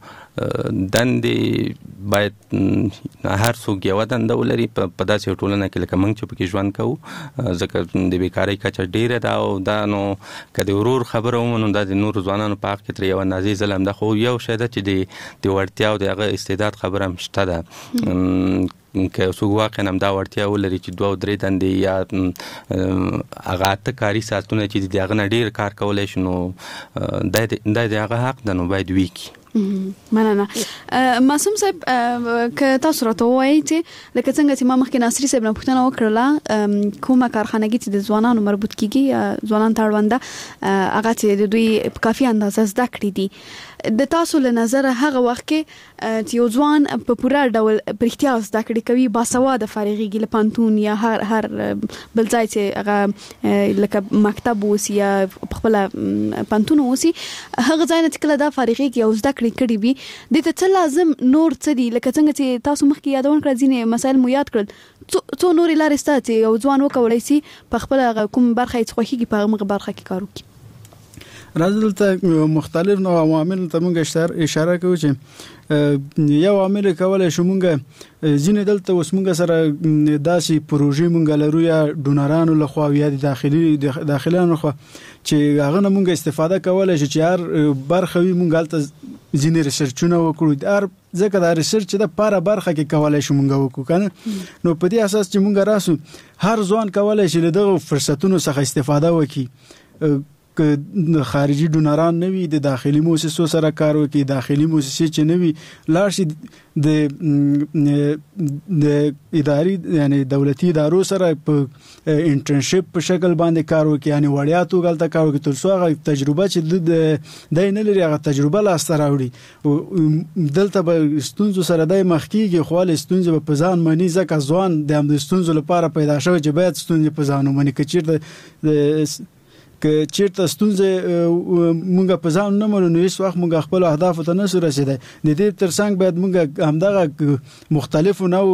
دندې باید هر څوک یوه دنده ولري په داسې یو ټولنه کې لکه موږ چې پکې ژوند کوو ځکه د بیکارۍ کچه ډیره ده او دا نو که د ورور خبره ومنو دا د نورو ځوانانو په حق کې ترې یوه اندازې ظلم ده خو یو شی ده چې د وړتیا او د هغه استعداد خبره هم شته ده که څوک واقعا هم دا وړتیا ولري چې دوه او درې دندې یا هغه اته کاري ساعتونه چې د هغه نه ډېر کار کولی شي نو دا د هغه حق ده نو باید وکړي مننه. معصوم صاحب که تاسو راته وایي چې لکه څنګه چې ما مخکې ناصري صاحب نه پوښتنه وکړله کومه کارخانګي چې د ځوانانو مربوط کیږي یا ځوانان تړونده هغه چې د دوی په کافي اندازه زده کړې دي د تاسو له نظر هغه وخت کې چې یو ځوان په پوره ډول پرختیا زده کړې کوي باسواده فارغيږي له پانتون یا هر هر بل ځای چې هغه لکه مکتب وسی یا خپل پانتون وسی هغه ځای نه کله دا فارغيږي او زده کړې کړي وي د ته څه لازم نور څه دي لکه څنګه چې تاسو مخکې یادون کړل ځینې مسایل مو یاد کړل څو نور لارې ستا چې یو ځوان وکولای شي په خپل کوم برخه یې خوښيږي په هغه برخه کې کار وکړي. راځل ته مختلف نو عوامل ته موږ اشاره کوو چې یو عامل کولای شو موږ ځینې دلته اوس موږ سره داسې پروژې موږ لرو یا ډونرانو له خوا یا داخلي داخلانو خوا چې هغه نه موږ استفاده کولای شو چې هر برخه وي موږ هلته ځینې ریسرچونه وکړو هر ځکه دا ریسرچ د پاره برخه کې کولای شو موږ وکړو کنه نو په دې اساس چې موږ راسو هر ځوان کولای شي له فرصتونو څخه استفاده وکړي که خارجي ډونران نه وي د داخلي مؤسسو سره کار وکړي داخلي مؤسسې چې نه وي لاړ شي د د اداري یعنی دولتي ادارو سره په انټرنشپ په شکل باندې کار وکړي یعنی وړیا توګه تل کار وکړي تر څو هغه تجربه چې د د نه لري هغه تجربه لاس ته راوړي دلته به ستونزو سره د مخکېږي خو له ستونزو په ځان مني ځکه ځوان د هم ستونزو لپاره پیدا شوی چې باید ستونزې په ځان ومني که چیرته که چیرته ستونزه مونږه په ځان نه مونږ نو هیڅ وخت مونږ خپل اهداف ته نه رسیدای د دې ترڅنګ باید مونږ همدغه مختلفو نو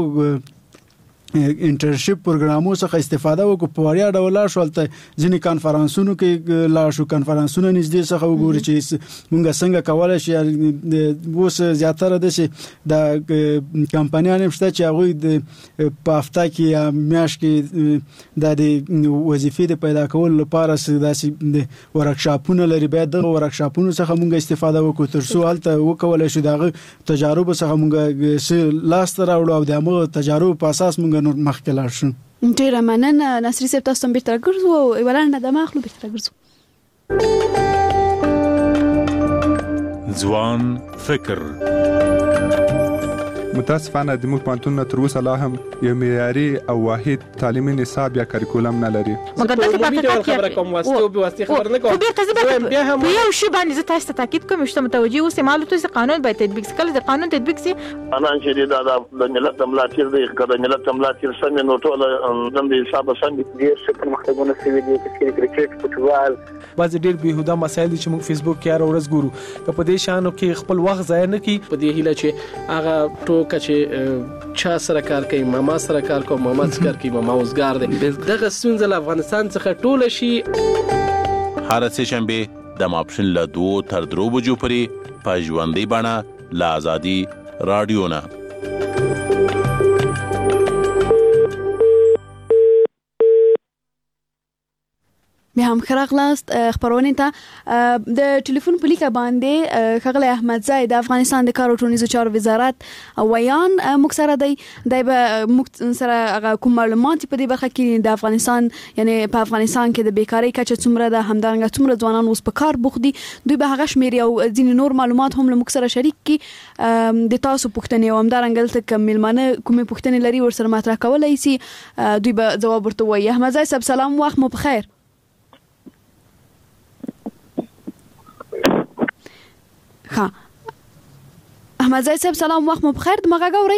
انټرنشپ پروګرامونو څخه استفاده وکړو په وړیا ډول شول ته ځینې کانفرنسونو کې لا شو کانفرنسونو نږدې څخه وګوري چې مونږ څنګه کولای شي اوس زیاتره د د کمپنیانو مشته چې هغه د په هفته کې یا میاشت کې د وظیفې د پیدا کول لپاره داسې ورکشاپونه لري باید د ورکشاپونو څخه مونږ استفاده وکړو تر څو هلته وکولای شو دغه تجارب څخه مونږ لاس ته راوړو او دغه تجارب په اساس مونږ نور مخکې لاړ شو. ډیره مننه ناصري صاحب تاسو هم بیرته راګرځو او ولانه د ماخلو بیرته راګرځو. ځوان فکر متاسفانه د موږ پانتون تر اوسه لا هم یو معیاري او واحد تعلیمي نصاب یا کریکولم نه لري. مګر د په خبره کوم واسطه او به واسطه خبر نه کوم. خو به قضیه بیا هم یو شی باندې زه تاسو ته تاکید کوم چې متوجي اوسه معلومات چې قانون باید تطبیق کړي د قانون تطبیق سي انا چې دا د ملت ملاتیر دی کله ملت ملاتیر څنګه نو ټول د حساب څنګه دي چې پرمختګونه سوي دي چې کرکټ فوټبال بعض ډېر بهوده مسایل چې موږ فیسبوک کې هر ورځ ګورو که په دې شانو کې خپل وخت ضایع نه کړي په دې هیله چې هغه ټوکه چې چا سره کار کوي ماما سره کار کوي ماما سره کار کوي ماما اوسګار دی دغه ستونزه له افغانستان څخه ټوله شي. هر سه شنبه د ماپښین له دوه تر درو بجو پورې په ژوندۍ بڼه له ازادي رادیو نه. بیا هم خراغلاست خبرونه ته د ټلیفون په لیکه باندې خغل احمد زای د افغانستان د کار او ټولنیزو چارو وزارت ویان مکسره دی د به سره کوم معلومات په دې برخه کې د افغانستان یعنی په افغانستان کې د بیکاری کچه څومره د همدارنګه څومره ځوانان اوس په کار بوخت دي دوی به هغه شمیر او ځین نور معلومات هم له مکسره شریک کی د تاسو پوښتنې او همدارنګه ته کوملمانه کومه پوښتنې لري ورسره مطرح کولای شي دوی به جواب ورته وایي. احمد زای صاحب سلام وخت مو بخیر. ها احمد زای صاحب سلام وخت مو بخیر دماغه غوري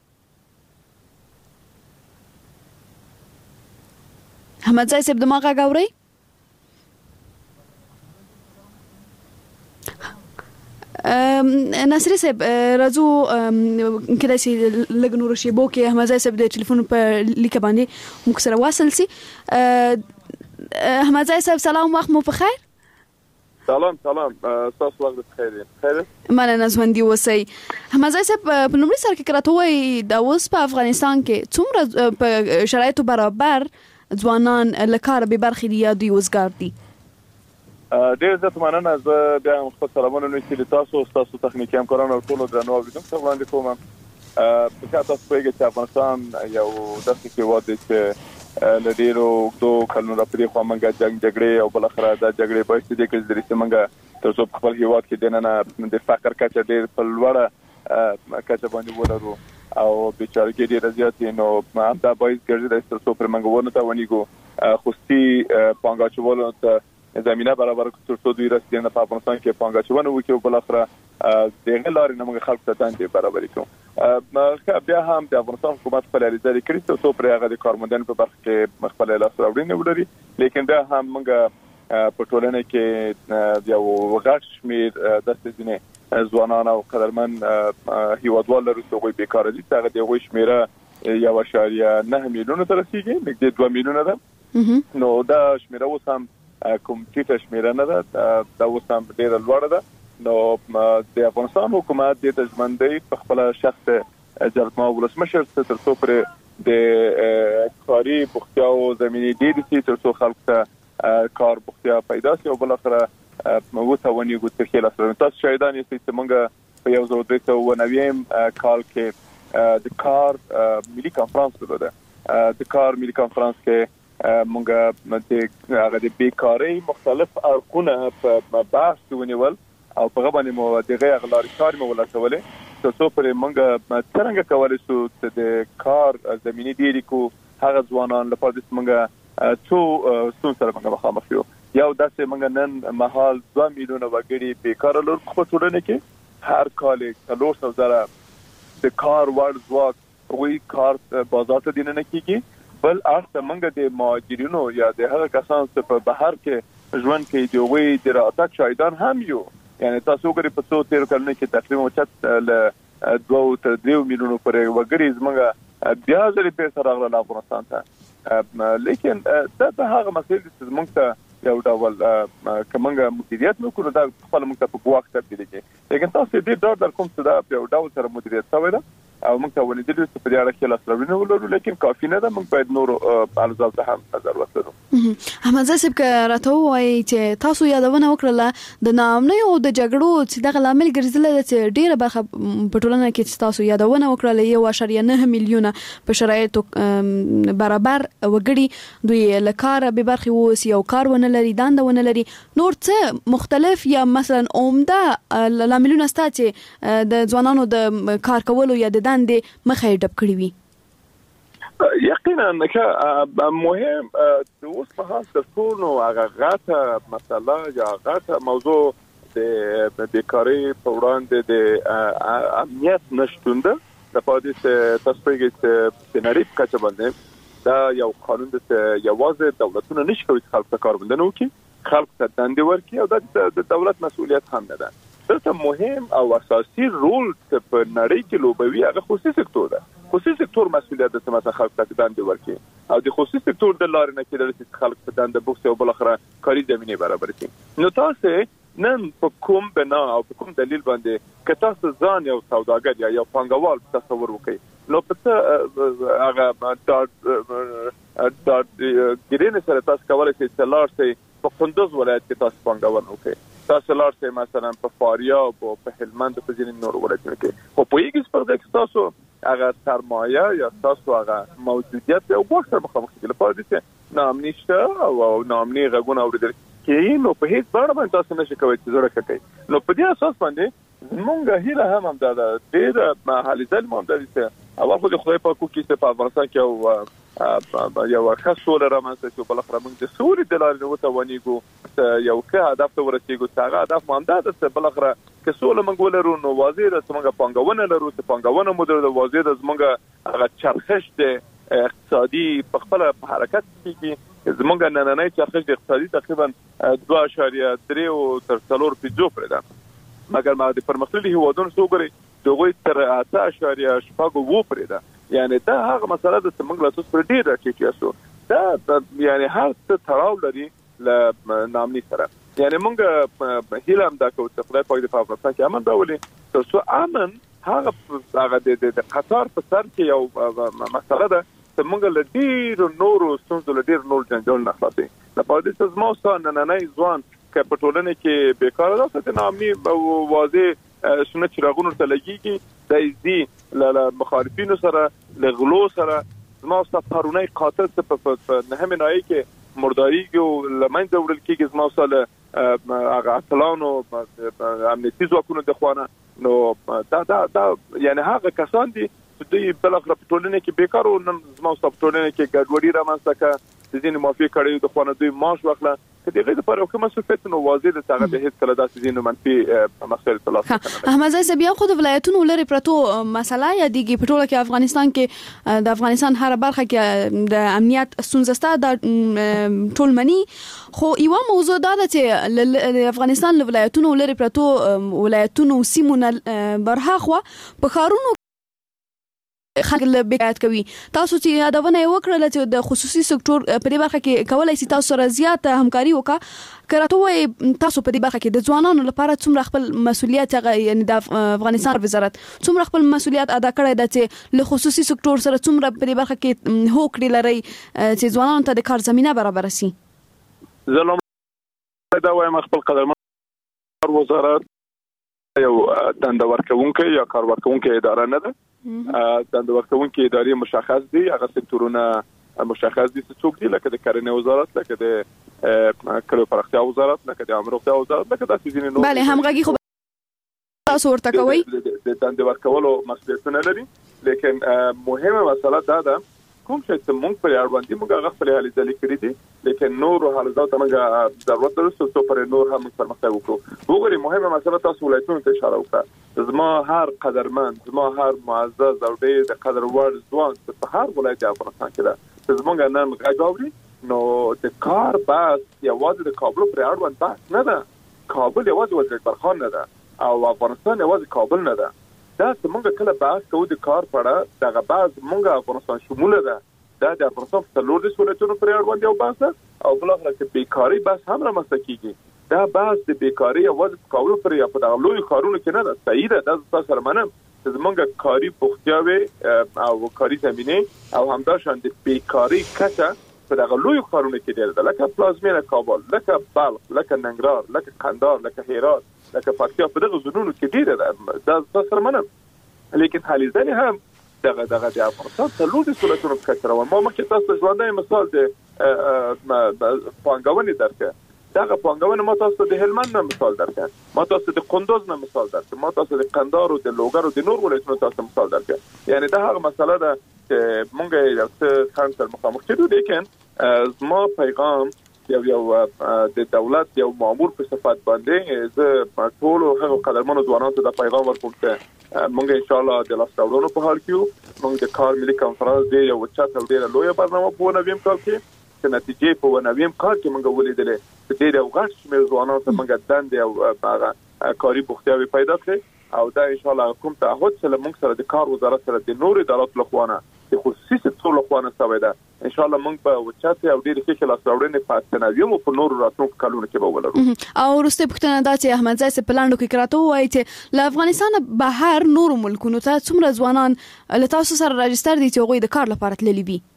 احمد زای صاحب دماغه غوري ناصري صاحب راځو کله چې لګ نور شي بو کې احمد زای صاحب د ټلیفون په لیکه باندې موږ سره واصل سي. احمد زای صاحب سلام وخت مو بخیر. سلام سلام تاسو وخت بخیر خیر مننه ژوندۍ اوسئ. احمد زای صاحب په لومړي سر کې کراته وای د اوس په افغانستان کې څومره په شرایطو برابر ځوانان لکار به برخې دي یا دوی وزګار دي. ډېر زیات مننه زه بیا هم خپل سلامونه نوښتي تاسو تاسو تخنیکي همکارانو او ټول درنو اوریدونکو ته وړاندې کوم. په کاته تاسو پوهیږئ چې افغانستان یو داسې هېواد دی چې له ډېرو اوږدو کلونو راپورې خوا موږ جنګ جګړې او بالاخره دا جګړې باعث دي چې د رسې موږ تر څو په خپل هیواد کې دننه د فقر کچه ډېر په لوړه کچه باندې ولرو او بیچارګي ډېر زیاتې نو هم دا باید ګرځي تر څو پر منګونه ته ونیګو خوستي پانګاچولو ته زمينه برابر تر څو دوی رسېدنه په افغانستان کې پانګاچونه وکړي بل اخره د غلاري نمګ خلک ته تاندې برابر کوي بیا هم د افغانستان حکومت خپل لري کړی تر څو پر هغه د کارمندان په برخه کې خپل لاس راوړنه ولري لیکن بیا هم موږ په ټولنه کې یو غټ شمیر د ستنې ځوانان او قدرمن هیوادوال لري چې بیکار دي هغه د غوي شمیره یو اشاریه نه میلیونه تر رسیدي نږدې دوه میلیونه ده نو دا شمیره اوس هم کوم ټیټه شمیره نه ده دا اوس هم ډیره لوړه ده نو د افغانستان حکومت د تجمندۍ په خپل شخص جرما ولسمشر تر څو پر د کاري بوختیا او زمینی ډیره سي تر څو خلک ته کار بوختیا پیدا شي او بل اخره مو ته ونی ګو تر خلاص تاسو شاهدان یې چې موږ په یو ځل د څو نویم کال کې د کار ملي کانفرنس درلوده د کار ملي کانفرنس کې مونږه د هغه د بیکاری مختلف ارقونه په بحث ونیول او په غوښنه مو د غیر غلاري کار مو ولاسولې تر څو پر مونږه څنګه کولای شو د کار زميني ډیری کو هغه ځوانان لپاره د مونږه څو څو سره مونږه مخامخ یو یو داسې مونږ نن مهال دوه میلیونه وګړي بیکار لور خو ټولنه کې هر کال څلور سوه زره د کار ور ځواک وی کار بازار ته دینه کیږي بل اخته منګه د مهاجرینو یا د هغه کسانو چې په بهر کې ژوند کوي د وی د راتګ شاهدان هم یو یعنی تاسو ګورئ په څو تیر کلونو کې تقریبا چت ل دوه تر درې میلیونو پورې وګړي زموږه بیا ځلې په سره راغله افغانستان ته لیکن دا د هغه مسایل چې موږ ته یو ډول کومه مدیریت وکړو دا خپل موږ ته په وخت تبدیل کړي لیکن تاسو دې ډار در کوم څه دا یو ډول سره مدیریت شوی دا او موږ ته ولې د دې په اړه کې لاسرونه ولرو لیکن کافي نه ده موږ باید نور الزام ته هم نظر وکړو احمد زاسب که راته وایي چې تاسو یادونه وکړه د نامنۍ او د جګړو چې دغه لامل ګرځیدل چې ډیره برخه په ټولنه کې چې تاسو یادونه وکړه یو اشاریه نه میلیونه په شرایطو برابر وګړي دوی له کار به برخه ووسی او کار ونه لري دانده ونه لري نور څه مختلف یا مثلا عمده لاملونه ستا چې د ځوانانو د کار کولو یا د دندې مخه ډب کړی وي یقینا که مهم د اوس په حال د ټولو هغه غاټه مسله یا غاټه موضوع د بیکاری په وړاندې د امنیت نشټون ده د پادې چې تاسو پیګې چې نړۍ په کچه باندې دا یو قانون د یوازې دولتونه نشي کوي چې خلک ته کارمندنه وکړي خلک ته دندې ورکړي او دا د دولت مسؤلیت هم نه ده دلته مهم او اساسي رول چې په نړۍ کې لوبوي هغه خصوصي سکتور ده خصوصي سکتور مسؤلیت د مثلا خلک ته دندې ورکړي او د خصوصي سکتور د لارې نه کېدل چې خلک ته دندې بوکس او بل اخره کاري زمينه برابر کړي نو تاسو نن په کوم بنا او په کوم دلیل باندې که تاسو ځان یو سوداګر یا یو پانګوال تصور وکړئ نو په هغه دا دا ګرینه سره تاسو کولای شئ چې لار شئ په کندوز ولایت کې تاسو پانګوال وکړئ تاسو لار شئ مثلا په فاریاب او په هلمند په ځینې نور ولایتونو کې خو په یوه څه پر دې تاسو هغه سرمایه یا تاسو هغه موجودیت یو وخت سره مخامخ کېږي لپاره دې نامني شته او نامني غږونه اوریدل کېږي نو په هیڅ باندې باندې تاسو نشئ کولی چې زړه کړئ نو په دې اساس باندې مونږه هیله هم هم دا ډېر محلي ځل مونږ د دې اول خو د خدای په کو کې په افغانستان کې او یو ښه سوله رامنځته شي بل اخر موږ د سولې د لارې وته ونیګو یو ښه هدف ته ورسېږو چې هغه هدف مو همدا ده چې بل اخر که سوله موږ ولرو نو واضح ده چې موږ پانګونه لرو چې پانګونه مو د واضح ده موږ هغه چرخش د اقتصادي په خپل حرکت کېږي زمونږ نننۍ چرخش د اقتصادي تقریبا دوه اعشاریه درې او تر څلور پیجو پرې ده مګر ما د پرمختللي هیوادونو څو ګوري دغه تر اته اعشاریه شپږ وو پرې ده یعنی دا هغه مسله ده چې موږ له تاسو پر ډیر راټیټ یو دا یعنی هر څه تړاو لري ل نامني سره یعنی موږ هیله هم دا کوو چې خدای پاک د افغانستان کې امن راولي تر څو امن هغه هغه د قطر په سر کې یو مسله ده چې موږ له ډیر نورو ستونزو له ډیر نور جنجال نه خلاصي لپاره د زموږ نننۍ ځوان که په ټولنه کې بیکاره ده چې نامني واضح شنه چراغونو ته لګيږي د دې له مخالفینو سره له غلو سره زموږ سفرونه قاتل څه په نهمه نای کې مرداري او لمن جوړل کېږي زموږ سره هغه اتلانو امنیتي ځواکونو د خوانه نو دا دا دا یعنی هغه کسان دي چې دوی بل اخر په ټولنه کې بیکار او نن زموږ په ټولنه کې ګډوډي رامنځته کړه د ځینې موافق کړي د خوانه دوی معاش واخله کله دغه لپاره حکومت مسؤلیت نو واضح د هغه به هیڅ کله داسې ځینې منفي مسایل تلاش نه کوي. احمد زاهد بیا خو د ولایتونو لري پرتو مسله یادېږي په ټوله کې افغانستان کې د افغانستان هر برخه کې د امنیت ستونزه د ټول منی خو یو موضوع دا ده چې د افغانستان له ولایتونو لري پرتو ولایتونو سیمونه برخه خو په خارونو خلک بیکات کوي. تاسو چې یادونه وکړل چې د خصوصي سکتور په دې برخه کې کولای شي تاسو سره زیات همکاري وکړه کراته وي تاسو په دې برخه کې د ځوانانو لپاره څومره خپل مسولیت هغه یعنی د افغانستان وزارت څومره خپل مسولیت ادا کړی دی چې له خصوصي سکتور سره څومره په دې برخه کې هوکړه لري چې ځوانانو ته د کار زمينه برابر شي. زلم دا وایم خپل قدرمن وزارت یو دنده ورکوونکې یا کار ورکوونکې اداره نه ده. دنده ورکوونکې ادارې مشخص دي هغه سکتورونه مشخص دي چې څوک دي لکه د کرنې وزارت لکه د کلو پراختیا وزارت لکه د امروختیا وزارت لکه د سيزینې نو bale همغږي خو تاسو ورته کوي د دنده ورکولو مسؤلیتونه لري لیکن مهمه مسله دا ده کوم چې موږ پر اړوندې موږ هغه خپل حالې ځلې کړې دي لیکن نور حالات موږ ضرورت درسته څو پر نور هم پرمختګ وکړو. وګورئ مهمه مسله تاسو ولایتونو ته اشاره وکړه زما هر قدرمن زما هر معزز او د قدر وړ ځوان په هر ولایت افغانستان کې ده زموږ نن غاړي نو د کار بس یوازې د کابل پر اړوند بحث نه ده. کابل یوازې وزیر برخان نه ده او افغانستان یوازې کابل نه ده. دا څنګه کله بحث کوو د کار پړه دغه بعض مونږه افغانستان شموله ده دا د افغانستان په لور د سولېتونو پر اړوند یو بحث او بل اخر کې بیکاری بحث هم رامنځته کیږي. دا بحث د بیکاری یوازې په کابل پر یا په دغه لوی ښارونو کې نه ده. صحیح ده دا تاسو سره منم چې زمونږ کاری پوښتیاوي او کاری زمينه او همداشان د بیکاری کچه په دغه لوی ښارونو کې ډېر ده لکه پلازمینه کابل لکه بلخ لکه ننګرهار لکه قندهار لکه هرات لکه پکتیا په دغه زونونو کې ډیره ده دا تاسو سره منم لیکن حالي ځنه هم دغه دغه د افغانستان ته لوی سولېتونو په کچره و ما مکه تاسو ژوندۍ مثال د پانګونې درکه دغه پانګونه ما تاسو د هلمند نه مثال درکه ما تاسو د قندوز نه مثال درکه ما تاسو د قندهار او د لوګر او د نور ولایتونو تاسو مثال درکه یعنی دا هغه مسله ده چې مونږ یو څه خنډ مخامخ کېدو لیکن ما پیغام یو یو د دولت یو مامور په صفات باندې زه ټول هغه قدرمنو ځوانانو ته د پیغام ورکوم چې مونږ ان شاء الله د لاستاولونو په حال کې مونږ د کار ملي کانفرنس دی یو چاته ډیره لویه برنامه په نویم کال کې چې نتیجې په نویم کال کې مونږ ولیدلې چې ډیره وغښت شمېر ځوانانو ته مونږ دند او هغه کاری بوختیاوي پیدا کړې او دا ان شاء الله کوم تعهد چې مونږ سره د کار وزارت سره د نور ادارات لخوانه د خصوصي سکتور لخوانه سوي ده ان شاء الله مونږ په وچاته او ډیره کې لاستاولنې پاتناویم په نور راتلونکو کلونو کې به ولرو. او ورسته پښتنه دا چې احمد زاهد په پلانو کې کراته وایي چې له افغانستان بهر نور ملکونو ته څومره ځوانان له تاسو سره راجستر دي چې هغوی د کار لپاره تللي وي.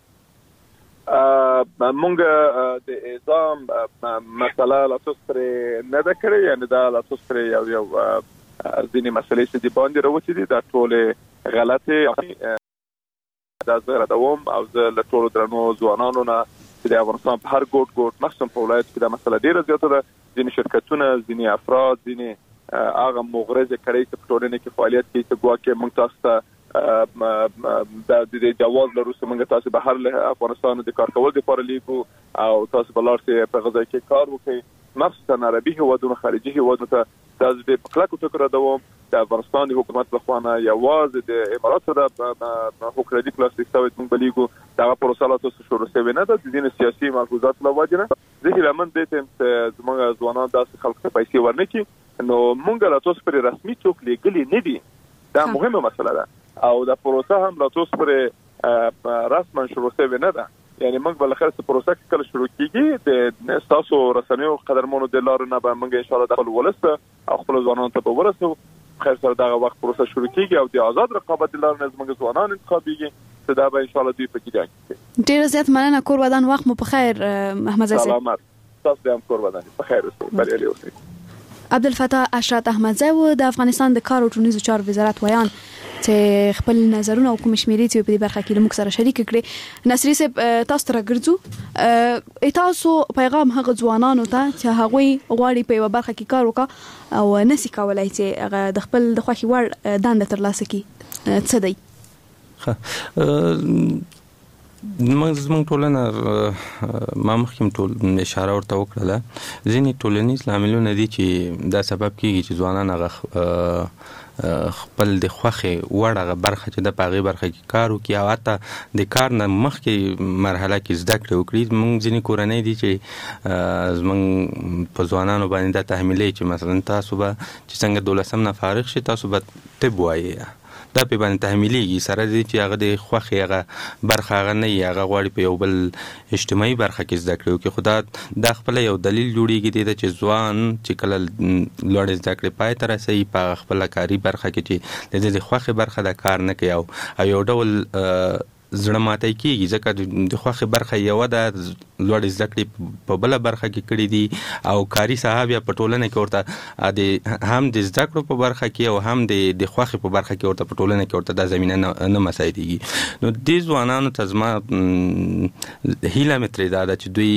مونږ د اعزام مسله لا تاسو پرې نه ده کړې یعنی دا لا تاسو پرې یو یو ځینې مسلې چې د باندې راوځي دي دا ټول غلطه دا زه راوم او زه له ټولو درنو ځوانانو نه چې د افغانستان په هر ګوټ ګوټ مخصوصا په ولایت کې دا مسله ډیره زیاته ده ځینې شرکتونه ځینې افراد ځینې هغه مغرضه کړي چې په ټولنه کې فعالیت کوي چې ګواکې موږ تاسو ته د جواز لرو چې موږ تاسو به هر افغانستان د کار کول لپاره لیکو او تاسو بلار سي په غزا کې کار وکړي مخصوصا عربي هوادونو خارجي هوادونو ته تاسو د پکلاکو ټکر دوم د افغانستان د حکومت په خوانه یوازې د امارات سره په حکومتي پلاستیک سوي موږ بلیګو دا پروسه لا تاسو شروع شوی نه د دین سیاسي ملحوظات لا وجنه ځکه لمن د تم زموږ ځوانان داسې خلک ته پیسې ورنکي نو موږ لا تاسو پر رسمي څوک لګلي نه دي دا مهمه مسله ده او دا پروسه هم لا تاسو پر رسما شروع شوی نه ده یعنی موږ بل خیر څه پروسه کله شروع کیږي د تاسو رسنیو قدرمنو د لارو نه به موږ ان شاء الله د خپل ولسته او خپل ځوانانو ته به ورسو خیر سره دغه وخت پروسه شروع کیږي او د آزاد رقابت لارو نه موږ ځوانان انتخابيږي چې دا به ان شاء الله دوی پکې ځي. ډیر زیات مننه کور ودان وخت مو په خیر احمد زاهد. سلامات تاسو هم کور ودان په خیر اوسئ بریالي اوسئ. عبدالفتاح اشرت احمدزی و د افغانستان د کار او ټولنیزو چارو وزارت ویان چې خپل نظرونه او کوم شمیرې چې په دې برخه کې موږ سره شریک کړي. نصری صاحب تاسو ته راګرځو، تاسو پیغام هغه ځوانانو ته چې هغوی غواړي په یو برخه کې کار وکړي او نسی کولای چې هغه د خپل د خوښي وړ دنده ترلاسه کړي، څه دی؟ موږ زموږ ټولنه ما مخکې ټول اشاره ورته وکړله، ځینې ټولنیز لاملونه دي چې دا سبب کیږي چې ځوانان هغه خپل د خوښې وړ هغه برخه چې د هغې برخه کې کار وکړي او حتی د کار نه مخکې مرحله کې زده کړې وکړي. موږ ځینې کورنۍ دي چې زموږ په ځوانانو باندې دا تحمیلوي چې مثلا تاسو به چې څنګه دولسم نه فارغ شي تاسو به طب وایي، دا په باندې تحمیلېږي سره دي چې هغه د خوښې هغه برخه هغه نه وي، هغه غواړي په یو بل اجتماعي برخه کې زده کړې وکړي. خو دا دا خپله یو دلیل جوړېږي دی ته چې ځوان چې کله لوړې زده کړې پای ته رسوي په خپله کاري برخه کې چې د دې د خوښې برخه د کار نه کوي او یو ډول زړه ماتی کېږي ځکه د خوښې برخه یوه ده، لوړې زده کړې په بله برخه کې کړي دي او کاري ساحه بیا په ټولنه کې ورته د هم د زده کړو په برخه کې او هم د د خوښې په برخه کې ورته په ټولنه کې ورته دا زمینه نه مساعدېږي. نو دې ځوانانو ته زما هیله مې ترې دا ده چې دوی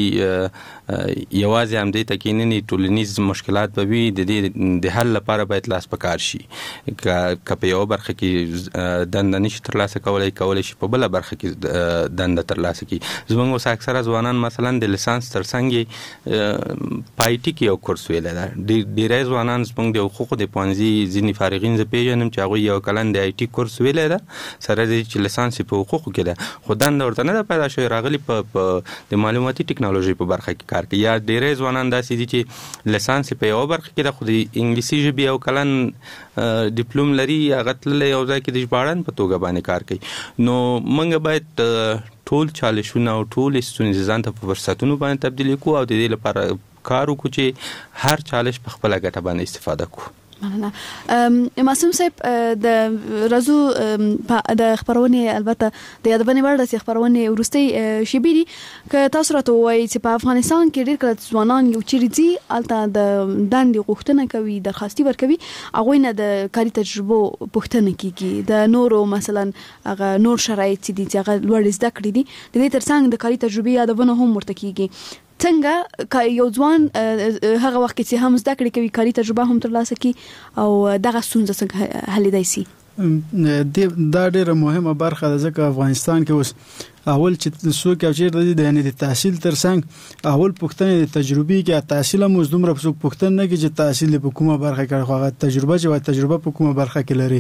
یوازې همدې ته کینني، ټولنیز مشکلات به وي، د دې د حل لپاره باید لاس په کار شي. که په یوه برخه کې دنده نشي ترلاسه کولی کولی شي په بله برخه کې دنده ترلاسه کړي. زموږ اوس اکثره ځوانان مثلا د لیسانس ترڅنګ په آی ټي کې یو کورس ویلی ده. ډېری ځوانان زموږ د حقوقو د پوهنځي ځینې فارغین زه پیژنم چې هغوی یو کلن د آی ټي کورس ویلی ده، سره دی چې لیسانس یې په حقوقو کې ده، خو دنده ورته نه ده پیدا شوې، راغلي په د معلوماتي ټکنالوژي په برخه کې کار کوي. یا ډېری ځوانان داسې دي چې لیسانس یې په یوه برخه کې ده خو د انګلیسي ژبې یو کلن ډیپلوم لري، هغه تللی یو ځای کې د ژباړن په توګه باندې کار کوي. نو موږ باید ټول چالشونه او ټول ستونزې ځان ته په فرصتونو باندې تبدیل کړو او د دې لپاره کار وکړو چې هر چالش په خپله ګټه باندې استفاده کړو. مننه. معصوم صاحب د رازو د خبرونه البته د یادونه ورته چې خبرونه ورستي شبي دي که تاسو راته وایي چې په افغانستان کې ډېر کله ځوانان یو چیرې دي الته د دندې غوښتنه کوي، درخواستي ورکوي، هغه نه د کاري تجربه پوښتنه کوي، د نورو مثلا هغه نور شرایط دي چې هغه لوړ زده کړې دي، د دې ترڅنګ د کاري تجربه یادونه هم ورته کیږي. څنګه یو ځوان هغه وخت چې هم زده کړې کوي کاري تجربه هم ترلاسه کوي او دغه ستونزه څنګه حلیدای شي؟ دا ډیره مهمه برخه ده ځکه افغانستان کې اوس اول چې څوک او چیرته دي یعنی د تحصیل ترڅنګ اول پوښتنه د تجربې کې تحصیل هم اوس دومره څوک پوښتنه نه کوي چې تحصیل په کومه برخه کې هغه تجربه چې تجربه په کومه برخه کې لري.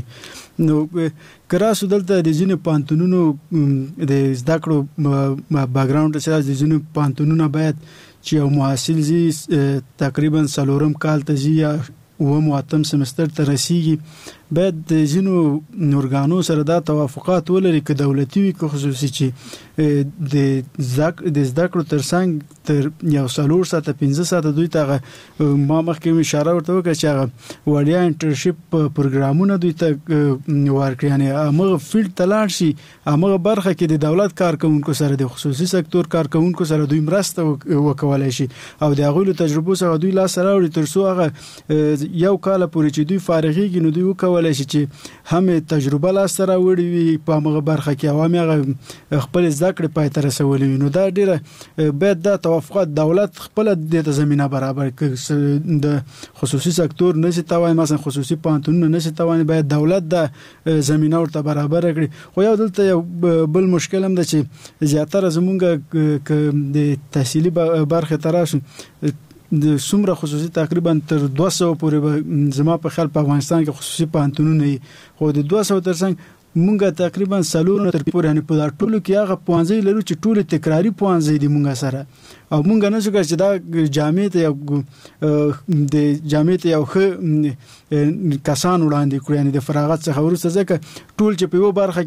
نو کراسو دلته د ځینې پانتونونو د زده کړو بیک ګراوند سره د ځینې پانتونونو باید چې یو محصل زی تقریبا څلورم کال ته زی یا و مواتم سمستر ته رسیږي، باید د ځینو ارګانو سره دا توافقات ولري که دولتي وي که خصوصي چې د زده کړو ترڅنګ تر یو څلور ساعته پنځه ساعته دوی ته ما مخکې اشاره ورته وکړه چې هغه وړیا انټرنشپ پروګرامونه دوی ته ورکړي، یعنې همغه فیلډ ته لاړ شي، همغه برخه کې د دولت کارکوونکو سره د خصوصي سکتور کارکوونکو سره دوی مرسته وکولای شي او د هغوی له تجربو څخه دوی لاسته راوړي تر څو هغه یو کال پورې چې دوی فارغېږي نو دوی وکولای شي چې هم تجربه لاسته راوړي وي په همغه برخه کې او هم هغه خپل زده کړې پای ته رسولي وي. نو دا ډېره باید دا توافقات دولت خپله دې ته زمینه برابر کړي، د خصوصي سکتور نشي تواني مثلا خصوصي پوهنتونونه نشي تواني، باید دولت دا زمینه ورته برابر کړي. خو یو دلته یو بل مشکل هم ده چې زیاتره زمونږ د تحصیلي برخې ته راشو د څومره خصوصي تقریبا تر دوه سوه پورې زما په خیال په افغانستان کې خصوصي پوهنتونونه وي، خو د دوه سوه ترڅنګ مونږ تقریبا څلور تر پورې یعنې په دا ټولو کې هغه پوهنځي لرو چې ټولې تکراري پوهنځي دي مونږ سره او مونږ نه شو کولی چې دا جامعې ته یو د جامعې ته یو ښه کسان وړاندې کړو، یعنې د فراغت څخه وروسته، ځکه ټول چې په یوه برخه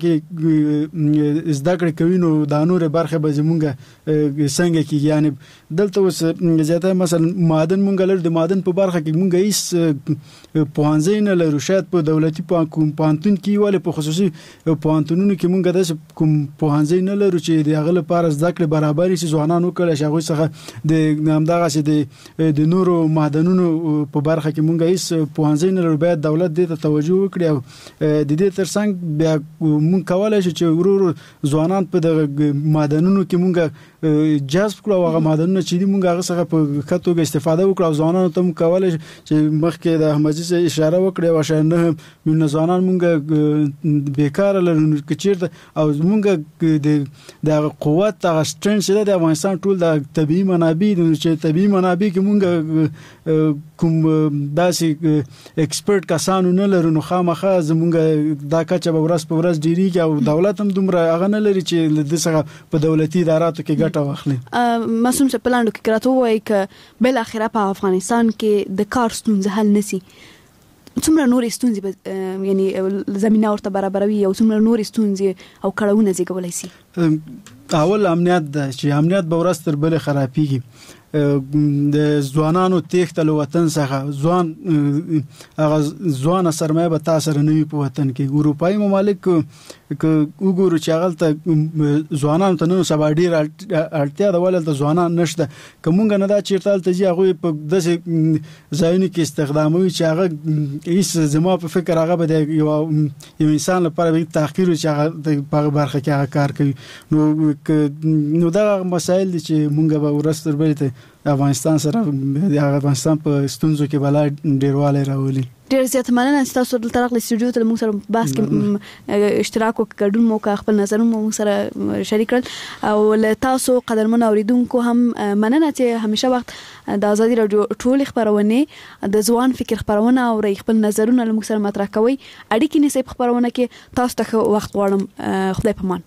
کې زده کړې کوي نو دا نورې برخې به زمونږ څنګه کېږي. یعنې دلته اوس زیاته مثلا معدن مونږ لرو، د معدن په برخه کې مونږ هېڅ پوهنځی نه لرو، شاید په دولتي پوهنتون کې ولې په خصوصي پوهنتونونو کې مونږ د کوم پوهنځي نه لرو چې د هغه لپاره زده کړې برابرۍ چې ځوانانو کړي شغوي څخه د همدغه چې د نورو معدنونو په برخه کې مونږ هیڅ پوهنځي نه لرو. باید دولت دې ته توجه وکړي او د دې ترڅنګ بیا مونږ کولای شو چې ورور ځوانان په د معدنونو کې مونږ جذب کړو او هغه معدنونه چې موږ هغه څخه په کتوګه استفاده وکړو او ځوانانو ته موږ کولای چې مخکې د احمدزي څخه اشاره وکړي او شنه من ځوانان موږ بیکار لرو چې چیرته او موږ د د قوت د سترنث د افغانستان ټول د طبيعي منابع چې طبيعي منابع کې موږ کوم داسې ایکسپرت کسانو نه لرو نو خامخا زموږ دا کچه به ورځ په ورځ ډیریږي او دولت هم دومره هغه نه لري چې د څنګه په دولتي اداراتو کې واخلي. مسوم چې پلاندو کې کراته وای ک بل اخره په افغانستان کې د کار ستونزې حل نسی څومره نورې ستونزې یعنی زمينه ورته برابروي او څومره نورې ستونزې او کړهونه زیږولای شي. اول امنیت ده چې امنیت به ورځ تر بل خرابېږي. د ځوانانو تېښته له وطن څخه ځوان هغه ځوان سرمایه به تاسو نه وي په وطن کې. اروپایي ممالک که وګورو چې هغه ته ځوانانو ته نن سبا ډیر اړتیا ده ولې د ځوانان نشته کومګ نه دا چیرته ته چې هغه په داسې ځایونو کې استخداموي چې هغه هیڅ زما په فکر هغه به یو یو انسان لپاره به تحقیر چې هغه په برخه کې هغه کار کوي. نو نو دا مسایل دي چې مونږ به ورستر بلته افغانستان سره د افغانستان په ستونزو کې بلا ډیرواله راولي. ډیر زیات مننه تاسو د طرق له استودیو ته موږ سره بحث کې اشتراک وکړو مو کا خپل نظرونه موږ سره شریک کړل او له تاسو قدرمن اوریدونکو هم مننه چې همیشه وخت د ازادي رادیو ټول خبرونه د ځوان فکر خبرونه او خپل نظرونه موږ سره مطرح کوي. اړیکې نسب خبرونه کې تاسو ته وخت غواړم. خدای پامان.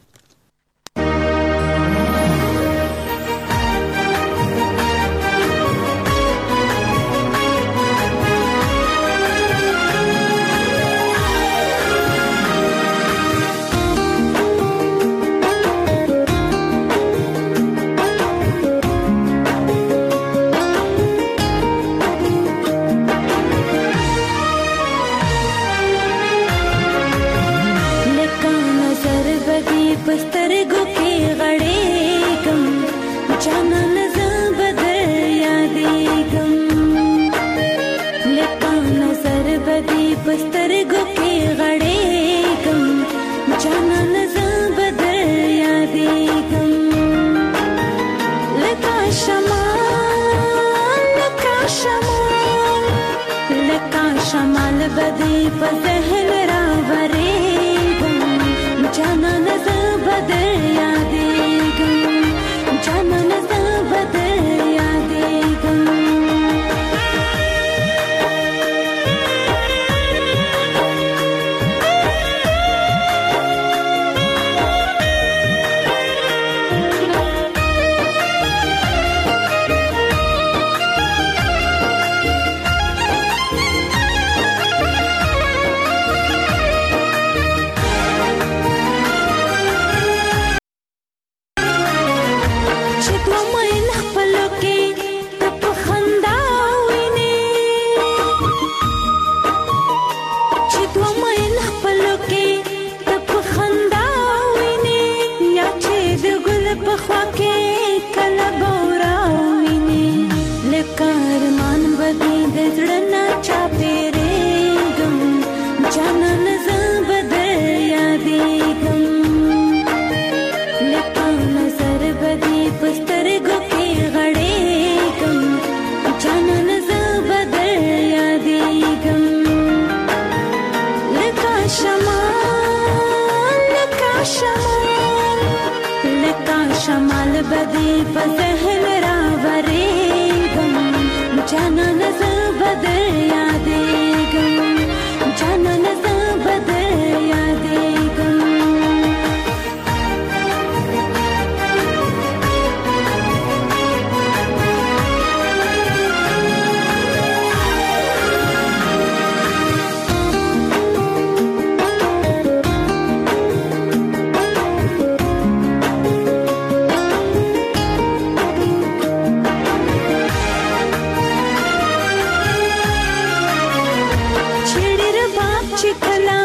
Chikala